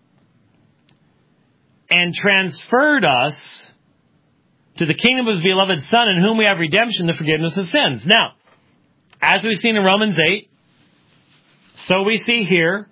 And transferred us to the kingdom of his beloved Son, in whom we have redemption, the forgiveness of sins. Now, as we've seen in Romans eight, so we see here,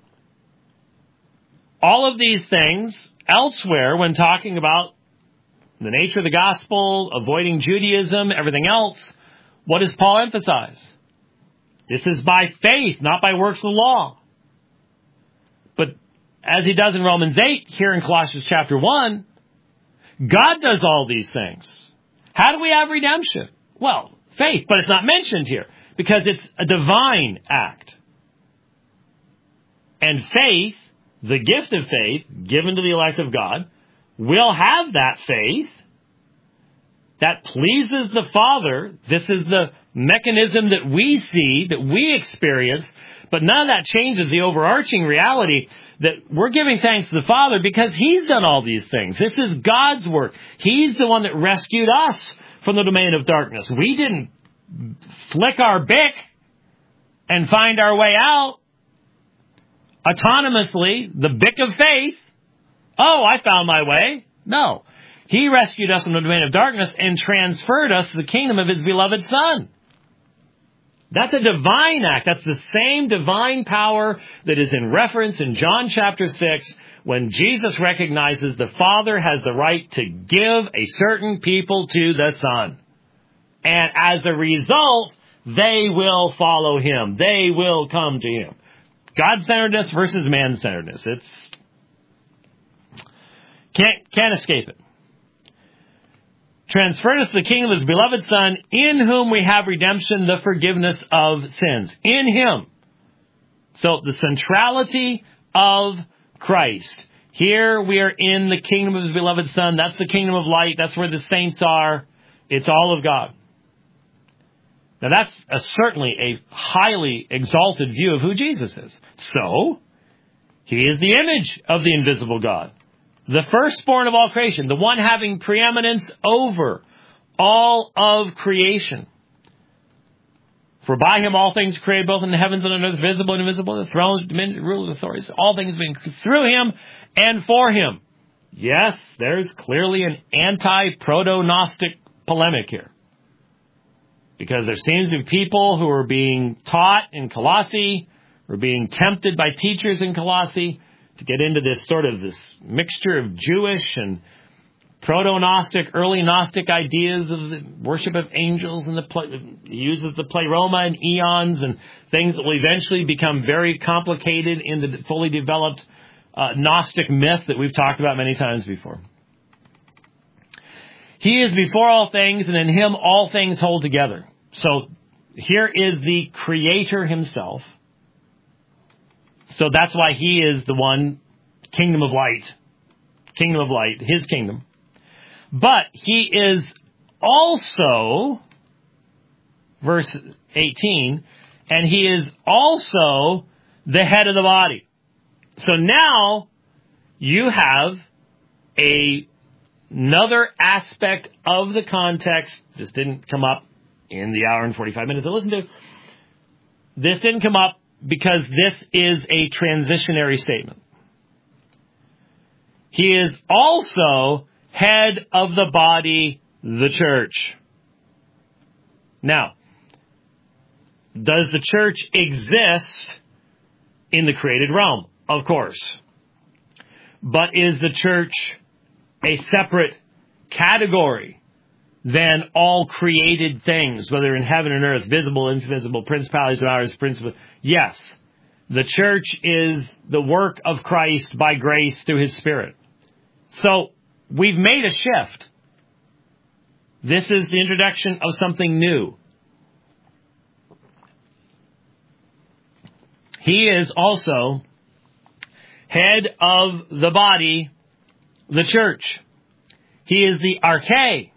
all of these things elsewhere when talking about the nature of the gospel, avoiding Judaism, everything else, what does Paul emphasize? This is by faith, not by works of law. But as he does in Romans eight, here in Colossians chapter one, God does all these things. How do we have redemption? Well, faith, but it's not mentioned here because it's a divine act. And faith, the gift of faith given to the elect of God, will have that faith that pleases the Father. This is the mechanism that we see, that we experience, but none of that changes the overarching reality that we're giving thanks to the Father because He's done all these things. This is God's work. He's the one that rescued us from the domain of darkness. We didn't flick our bick and find our way out autonomously, the bick of faith. Oh, I found my way. No. He rescued us from the domain of darkness and transferred us to the kingdom of His beloved Son. That's a divine act. That's the same divine power that is in reference in John chapter six when Jesus recognizes the Father has the right to give a certain people to the Son. And as a result, they will follow Him. They will come to Him. God-centeredness versus man-centeredness. It's can't, can't escape it. Transferred us to the kingdom of His beloved Son, in whom we have redemption, the forgiveness of sins. In Him. So the centrality of Christ. Here we are in the kingdom of His beloved Son. That's the kingdom of light. That's where the saints are. It's all of God. Now that's a, certainly a highly exalted view of who Jesus is. So, He is the image of the invisible God. The firstborn of all creation, the one having preeminence over all of creation. For by Him all things created, both in the heavens and on earth, visible and invisible, the thrones, dominions, rule, authorities, all things being through Him and for Him. Yes, there's clearly an anti-proto-Gnostic polemic here. Because there seems to be people who are being taught in Colossae, or being tempted by teachers in Colossae, to get into this sort of this mixture of Jewish and proto-Gnostic, early Gnostic ideas of the worship of angels and the play, uses the pleroma and eons and things that will eventually become very complicated in the fully developed uh, Gnostic myth that we've talked about many times before. He is before all things, and in Him all things hold together. So here is the Creator Himself. So that's why He is the one, kingdom of light, kingdom of light, His kingdom. But He is also, verse eighteen, and He is also the head of the body. So now you have a, another aspect of the context, this didn't come up in the hour and forty-five minutes I listened to. this didn't come up because this is a transitionary statement. He is also head of the body, the church. Now, does the church exist in the created realm? Of course. But is the church a separate category than all created things, whether in heaven and earth, visible, invisible, principalities and powers, principles? Yes. The church is the work of Christ by grace through his Spirit. So, we've made a shift. This is the introduction of something new. He is also head of the body, the church. He is the arche.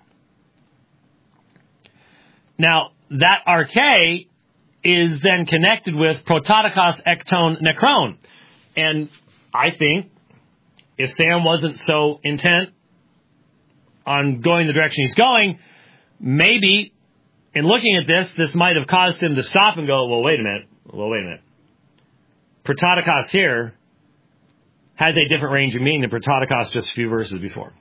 Now, that arche is then connected with prototokos, ekton, nekron. And I think if Sam wasn't so intent on going the direction he's going, maybe in looking at this, this might have caused him to stop and go, well, wait a minute. Well, wait a minute. Prototokos here has a different range of meaning than prototokos just a few verses before.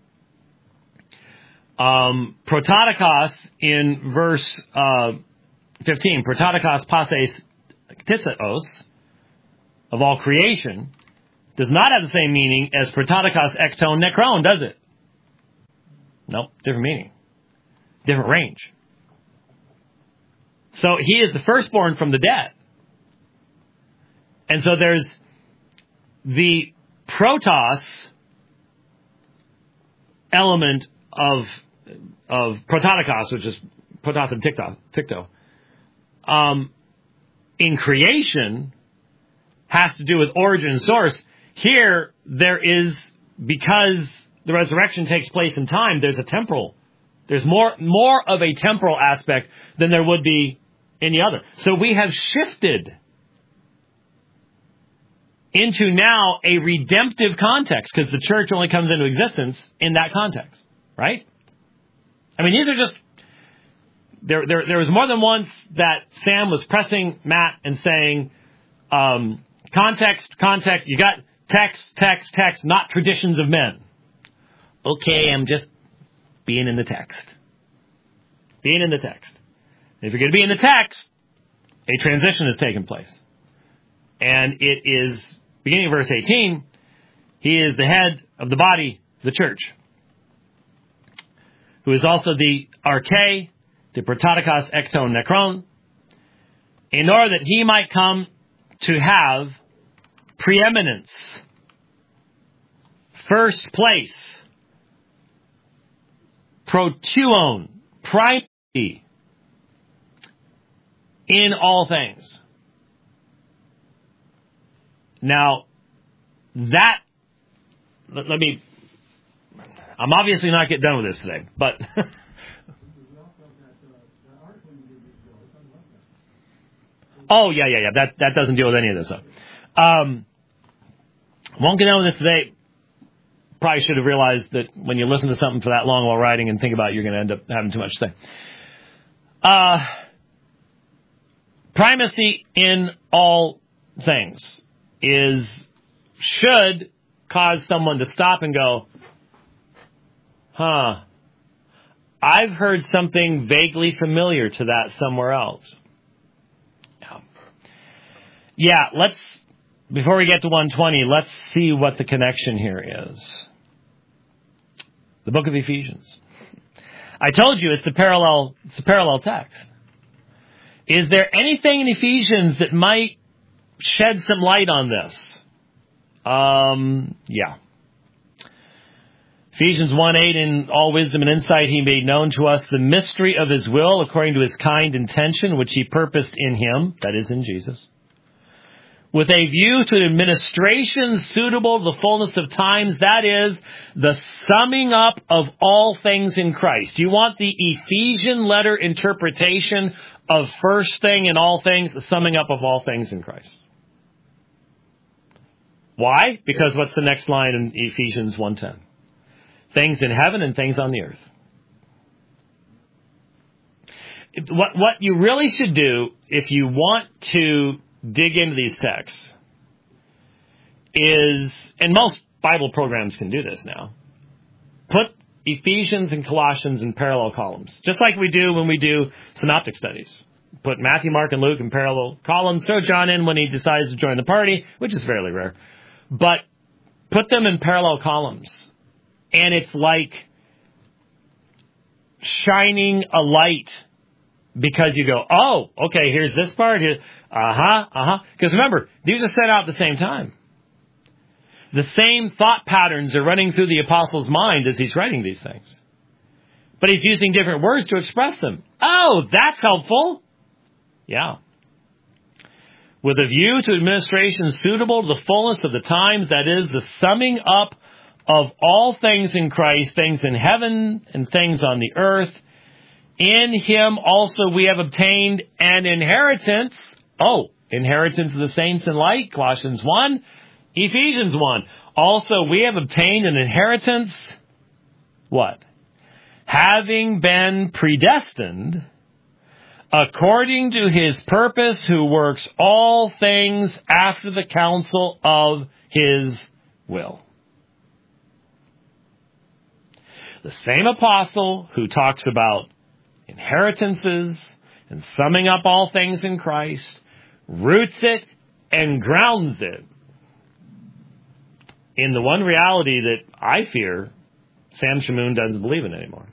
Um, prototokos in verse uh, fifteen, prototokos pases ktisos, of all creation, does not have the same meaning as prototokos ekton nekron, does it? Nope, different meaning. Different range. So he is the firstborn from the dead. And so there's the protos element of of prototokos, which is protos and tikto, tikto. Um, in creation has to do with origin and source. Here, there is, because the resurrection takes place in time, there's a temporal. There's more more of a temporal aspect than there would be any other. So we have shifted into now a redemptive context, because the church only comes into existence in that context, right? I mean, these are just, there there, there was more than once that Sam was pressing Matt and saying, um, context, context, you got text, text, text, not traditions of men. Okay, I'm just being in the text. Being in the text. If you're going to be in the text, a transition has taken place. And it is, beginning of verse eighteen, he is the head of the body, the church, who is also the arche, the prototokos ekton nekron, in order that he might come to have preeminence, first place, protuon, primacy, in all things. Now, that, let, let me, I'm obviously not getting done with this today, but oh, yeah, yeah, yeah, that, that doesn't deal with any of this stuff. Um, won't get done with this today. Probably should have realized that when you listen to something for that long while writing and think about it, you're going to end up having too much to say. Uh, primacy in all things is, should cause someone to stop and go, huh, I've heard something vaguely familiar to that somewhere else. Yeah, yeah let's, before we get to one twenty, let's see what the connection here is. The book of Ephesians. I told you it's the parallel, it's the parallel text. Is there anything in Ephesians that might shed some light on this? Um, yeah. Ephesians one eight, in all wisdom and insight he made known to us the mystery of his will according to his kind intention, which he purposed in him, that is in Jesus, with a view to an administration suitable to the fullness of times, that is, the summing up of all things in Christ. You want the Ephesian letter interpretation of first thing in all things, the summing up of all things in Christ. Why? Because what's the next line in Ephesians one ten? Things in heaven and things on the earth. what what you really should do if you want to dig into these texts is, and most Bible programs can do this now, put Ephesians and Colossians in parallel columns, just like we do when we do synoptic studies. Put Matthew, Mark, and Luke in parallel columns. Throw John in when he decides to join the party, which is fairly rare. But put them in parallel columns. And it's like shining a light, because you go, oh, okay, here's this part. Here, uh-huh, uh-huh. Because remember, these are set out at the same time. The same thought patterns are running through the apostle's mind as he's writing these things. But he's using different words to express them. Oh, that's helpful. Yeah. With a view to administration suitable to the fullness of the times, that is, the summing up of all things in Christ, things in heaven and things on the earth. In him also we have obtained an inheritance. Oh, inheritance of the saints in light, Colossians one. Ephesians one. Also, we have obtained an inheritance, what? Having been predestined according to his purpose, who works all things after the counsel of his will. The same apostle who talks about inheritances and summing up all things in Christ roots it and grounds it in the one reality that I fear Sam Shamoon doesn't believe in anymore.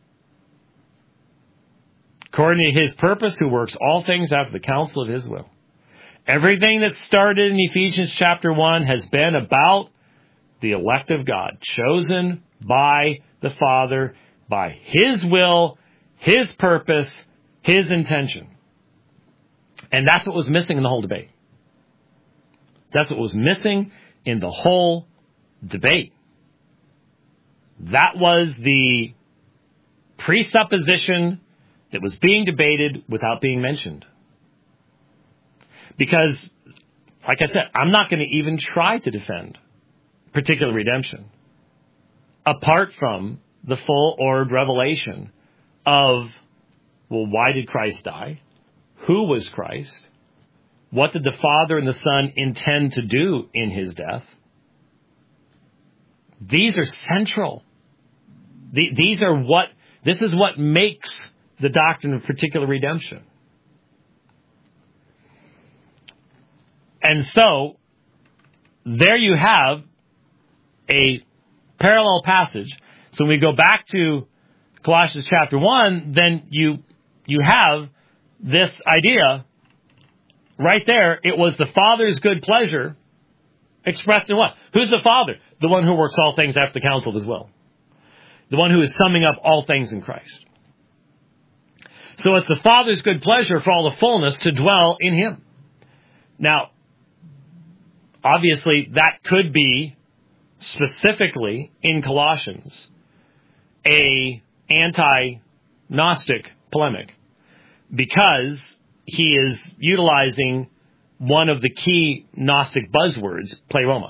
According to his purpose, who works all things after the counsel of his will. Everything that started in Ephesians chapter one has been about the elect of God, chosen by the Father, by his will, his purpose, his intention. And that's what was missing in the whole debate. That's what was missing in the whole debate. That was the presupposition that was being debated without being mentioned. Because, like I said, I'm not going to even try to defend particular redemption apart from the full orbed revelation of, well, why did Christ die? Who was Christ? What did the Father and the Son intend to do in his death? These are central. These are what, this is what makes the doctrine of particular redemption. And so, there you have a parallel passage. So when we go back to Colossians chapter one, then you, you have this idea right there. It was the Father's good pleasure expressed in what? Who's the Father? The one who works all things after the counsel of his will. The one who is summing up all things in Christ. So it's the Father's good pleasure for all the fullness to dwell in him. Now, obviously, that could be specifically in Colossians a anti-Gnostic polemic, because he is utilizing one of the key Gnostic buzzwords, pleroma.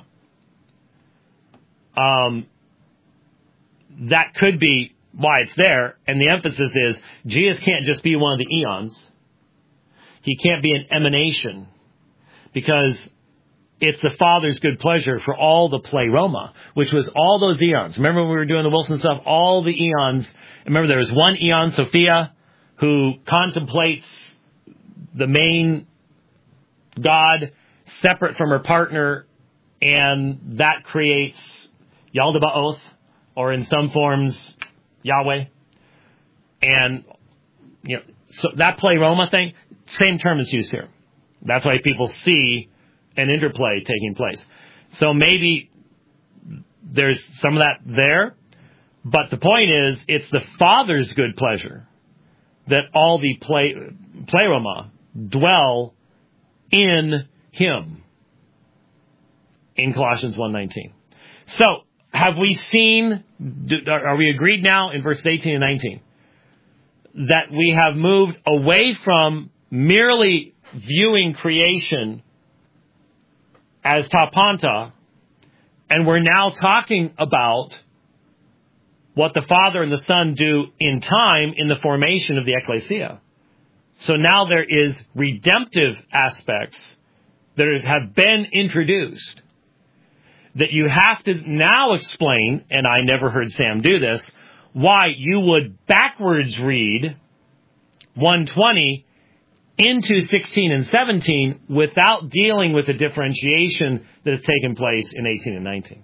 Um, that could be why it's there, and the emphasis is Jesus can't just be one of the eons. He can't be an emanation, because it's the Father's good pleasure for all the pleroma, which was all those eons. Remember when we were doing the Wilson stuff? All the eons. Remember there was one eon, Sophia, who contemplates the main God separate from her partner, and that creates Yaldabaoth, or in some forms, Yahweh. And, you know, so that pleroma thing, same term is used here. That's why people see an interplay taking place. So maybe there's some of that there, but the point is, it's the Father's good pleasure that all the ple- pleroma dwell in him in Colossians one nineteen. So, have we seen, are we agreed now in verses eighteen and nineteen, that we have moved away from merely viewing creation as tapanta, and we're now talking about what the Father and the Son do in time in the formation of the ecclesia? So now there is redemptive aspects that have been introduced that you have to now explain, and I never heard Sam do this, why you would backwards read one twenty into sixteen and seventeen without dealing with the differentiation that has taken place in eighteen and nineteen.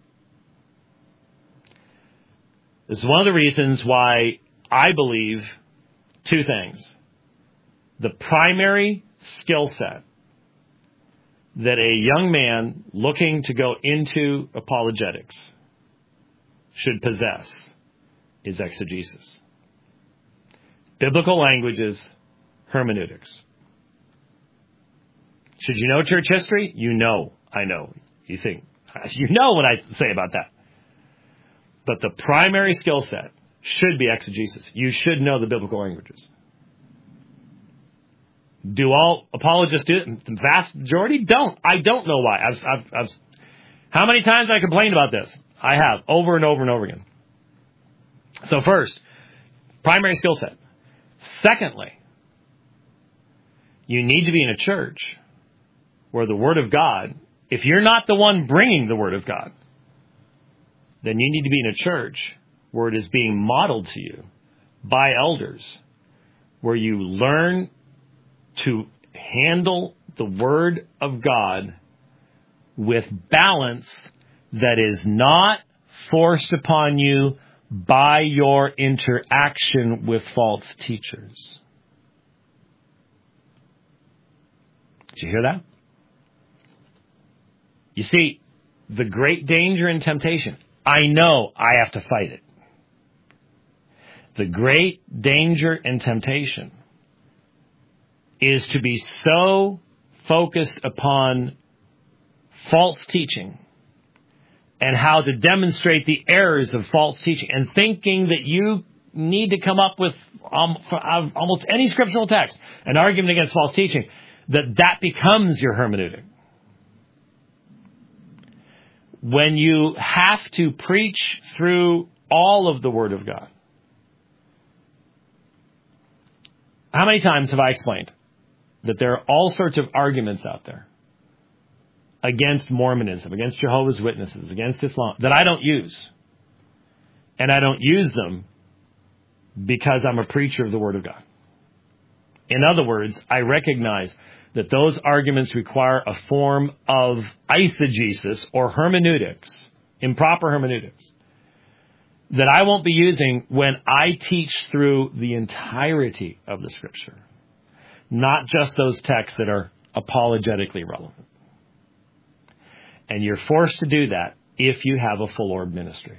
This is one of the reasons why I believe two things. The primary skill set that a young man looking to go into apologetics should possess is exegesis. Biblical languages, hermeneutics. Should you know church history? You know, I know. You think, you know what I say about that. But the primary skill set should be exegesis. You should know the biblical languages. Do all apologists do it? The vast majority don't. I don't know why. I've, I've, I've, how many times have I complained about this? I have, over and over and over again. So first, primary skill set. Secondly, you need to be in a church where the Word of God, if you're not the one bringing the Word of God, then you need to be in a church where it is being modeled to you by elders, where you learn to handle the Word of God with balance that is not forced upon you by your interaction with false teachers. Did you hear that? You see, the great danger and temptation, I know I have to fight it. The great danger and temptation is to be so focused upon false teaching and how to demonstrate the errors of false teaching and thinking that you need to come up with um, almost any scriptural text, an argument against false teaching, that that becomes your hermeneutic. When you have to preach through all of the Word of God. How many times have I explained that there are all sorts of arguments out there against Mormonism, against Jehovah's Witnesses, against Islam, that I don't use. And I don't use them because I'm a preacher of the Word of God. In other words, I recognize that those arguments require a form of eisegesis or hermeneutics, improper hermeneutics, that I won't be using when I teach through the entirety of the Scripture, not just those texts that are apologetically relevant. And you're forced to do that if you have a full orb ministry.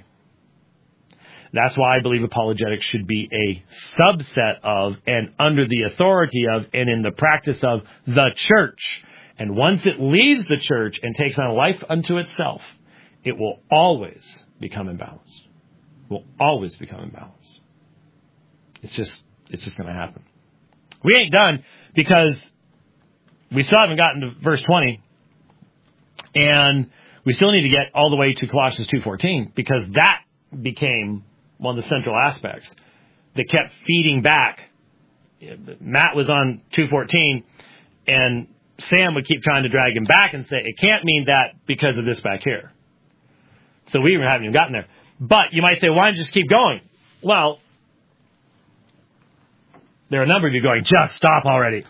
That's why I believe apologetics should be a subset of and under the authority of and in the practice of the church. And once it leaves the church and takes on a life unto itself, it will always become imbalanced. It will always become imbalanced. It's just, it's just going to happen. We ain't done because we still haven't gotten to verse twenty. And we still need to get all the way to Colossians two fourteen because that became one of the central aspects that kept feeding back. Matt was on two fourteen, and Sam would keep trying to drag him back and say, it can't mean that because of this back here. So we haven't even gotten there. But you might say, why don't you just keep going? Well, there are a number of you going, just stop already.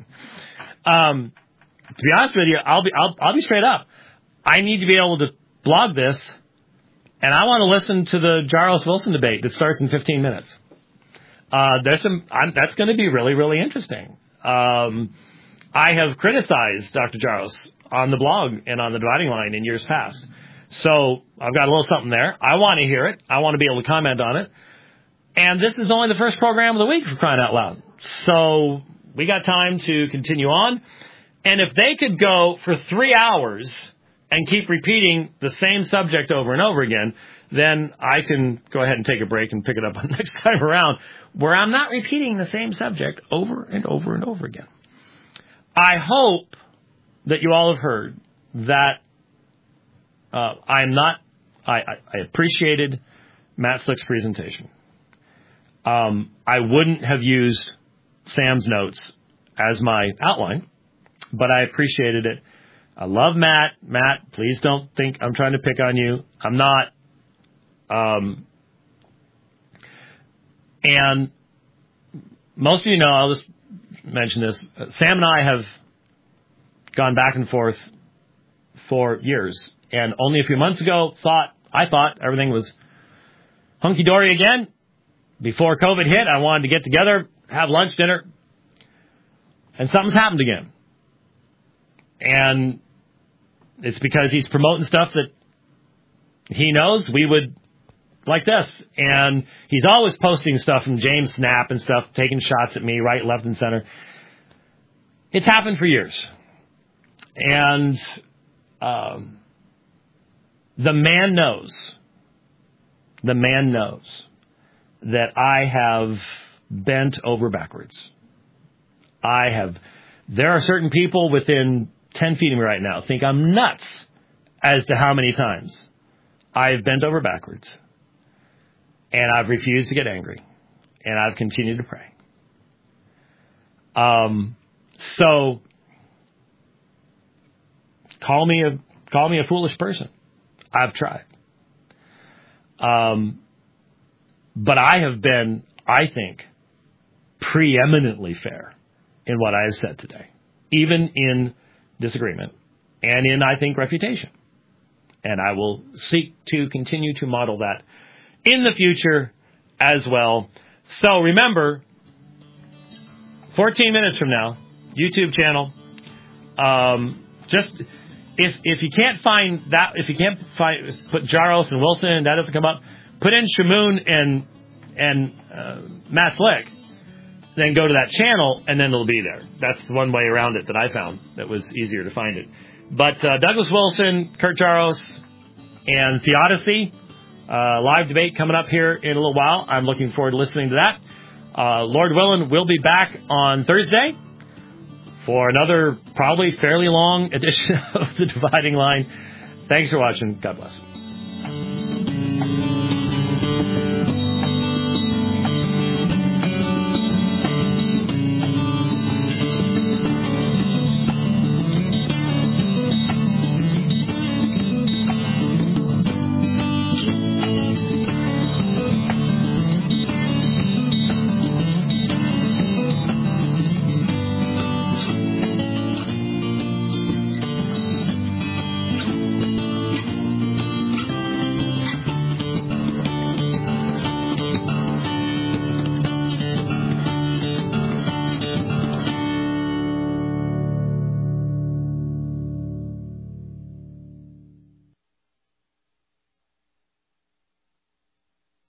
um, to be honest with you, I'll be I'll, I'll be straight up. I need to be able to blog this, and I want to listen to the Jaros Wilson debate that starts in fifteen minutes. Uh, there's some I'm, that's going to be really, really interesting. Um, I have criticized Doctor Jaros on the blog and on the Dividing Line in years past. So I've got a little something there. I want to hear it. I want to be able to comment on it. And this is only the first program of the week, for crying out loud. So we got time to continue on. And if they could go for three hours and keep repeating the same subject over and over again, then I can go ahead and take a break and pick it up next time around, where I'm not repeating the same subject over and over and over again. I hope that you all have heard that uh, I'm not, I, I, I appreciated Matt Slick's presentation. Um, I wouldn't have used Sam's notes as my outline, but I appreciated it. I love Matt. Matt, please don't think I'm trying to pick on you. I'm not. Um, and most of you know, I'll just mention this. Sam and I have gone back and forth for years, and only a few months ago, thought I thought everything was hunky-dory again. Before COVID hit, I wanted to get together, have lunch, dinner, and something's happened again. And it's because he's promoting stuff that he knows we would like this. And he's always posting stuff from James Snap and stuff, taking shots at me right, left, and center. It's happened for years. And um, the man knows, the man knows that I have bent over backwards. I have, there are certain people within ten feet of me right now think I'm nuts as to how many times I've bent over backwards. And I've refused to get angry. And I've continued to pray. Um, so, call me a, call me a foolish person. I've tried. Um, but I have been, I think, preeminently fair in what I have said today, even in disagreement and in, I think, refutation. And I will seek to continue to model that in the future as well. So remember, fourteen minutes from now, YouTube channel, um, just, if if you can't find that, if you can't find, put Jaros and Wilson and that doesn't come up, put in Shamoon and, and uh, Matt Slick, then go to that channel, and then it'll be there. That's one way around it that I found that was easier to find it. But uh, Douglas Wilson, Kurt Jaros, and Theodicy, uh, live debate coming up here in a little while. I'm looking forward to listening to that. Uh, Lord willing, we'll be back on Thursday for another probably fairly long edition of The Dividing Line. Thanks for watching. God bless.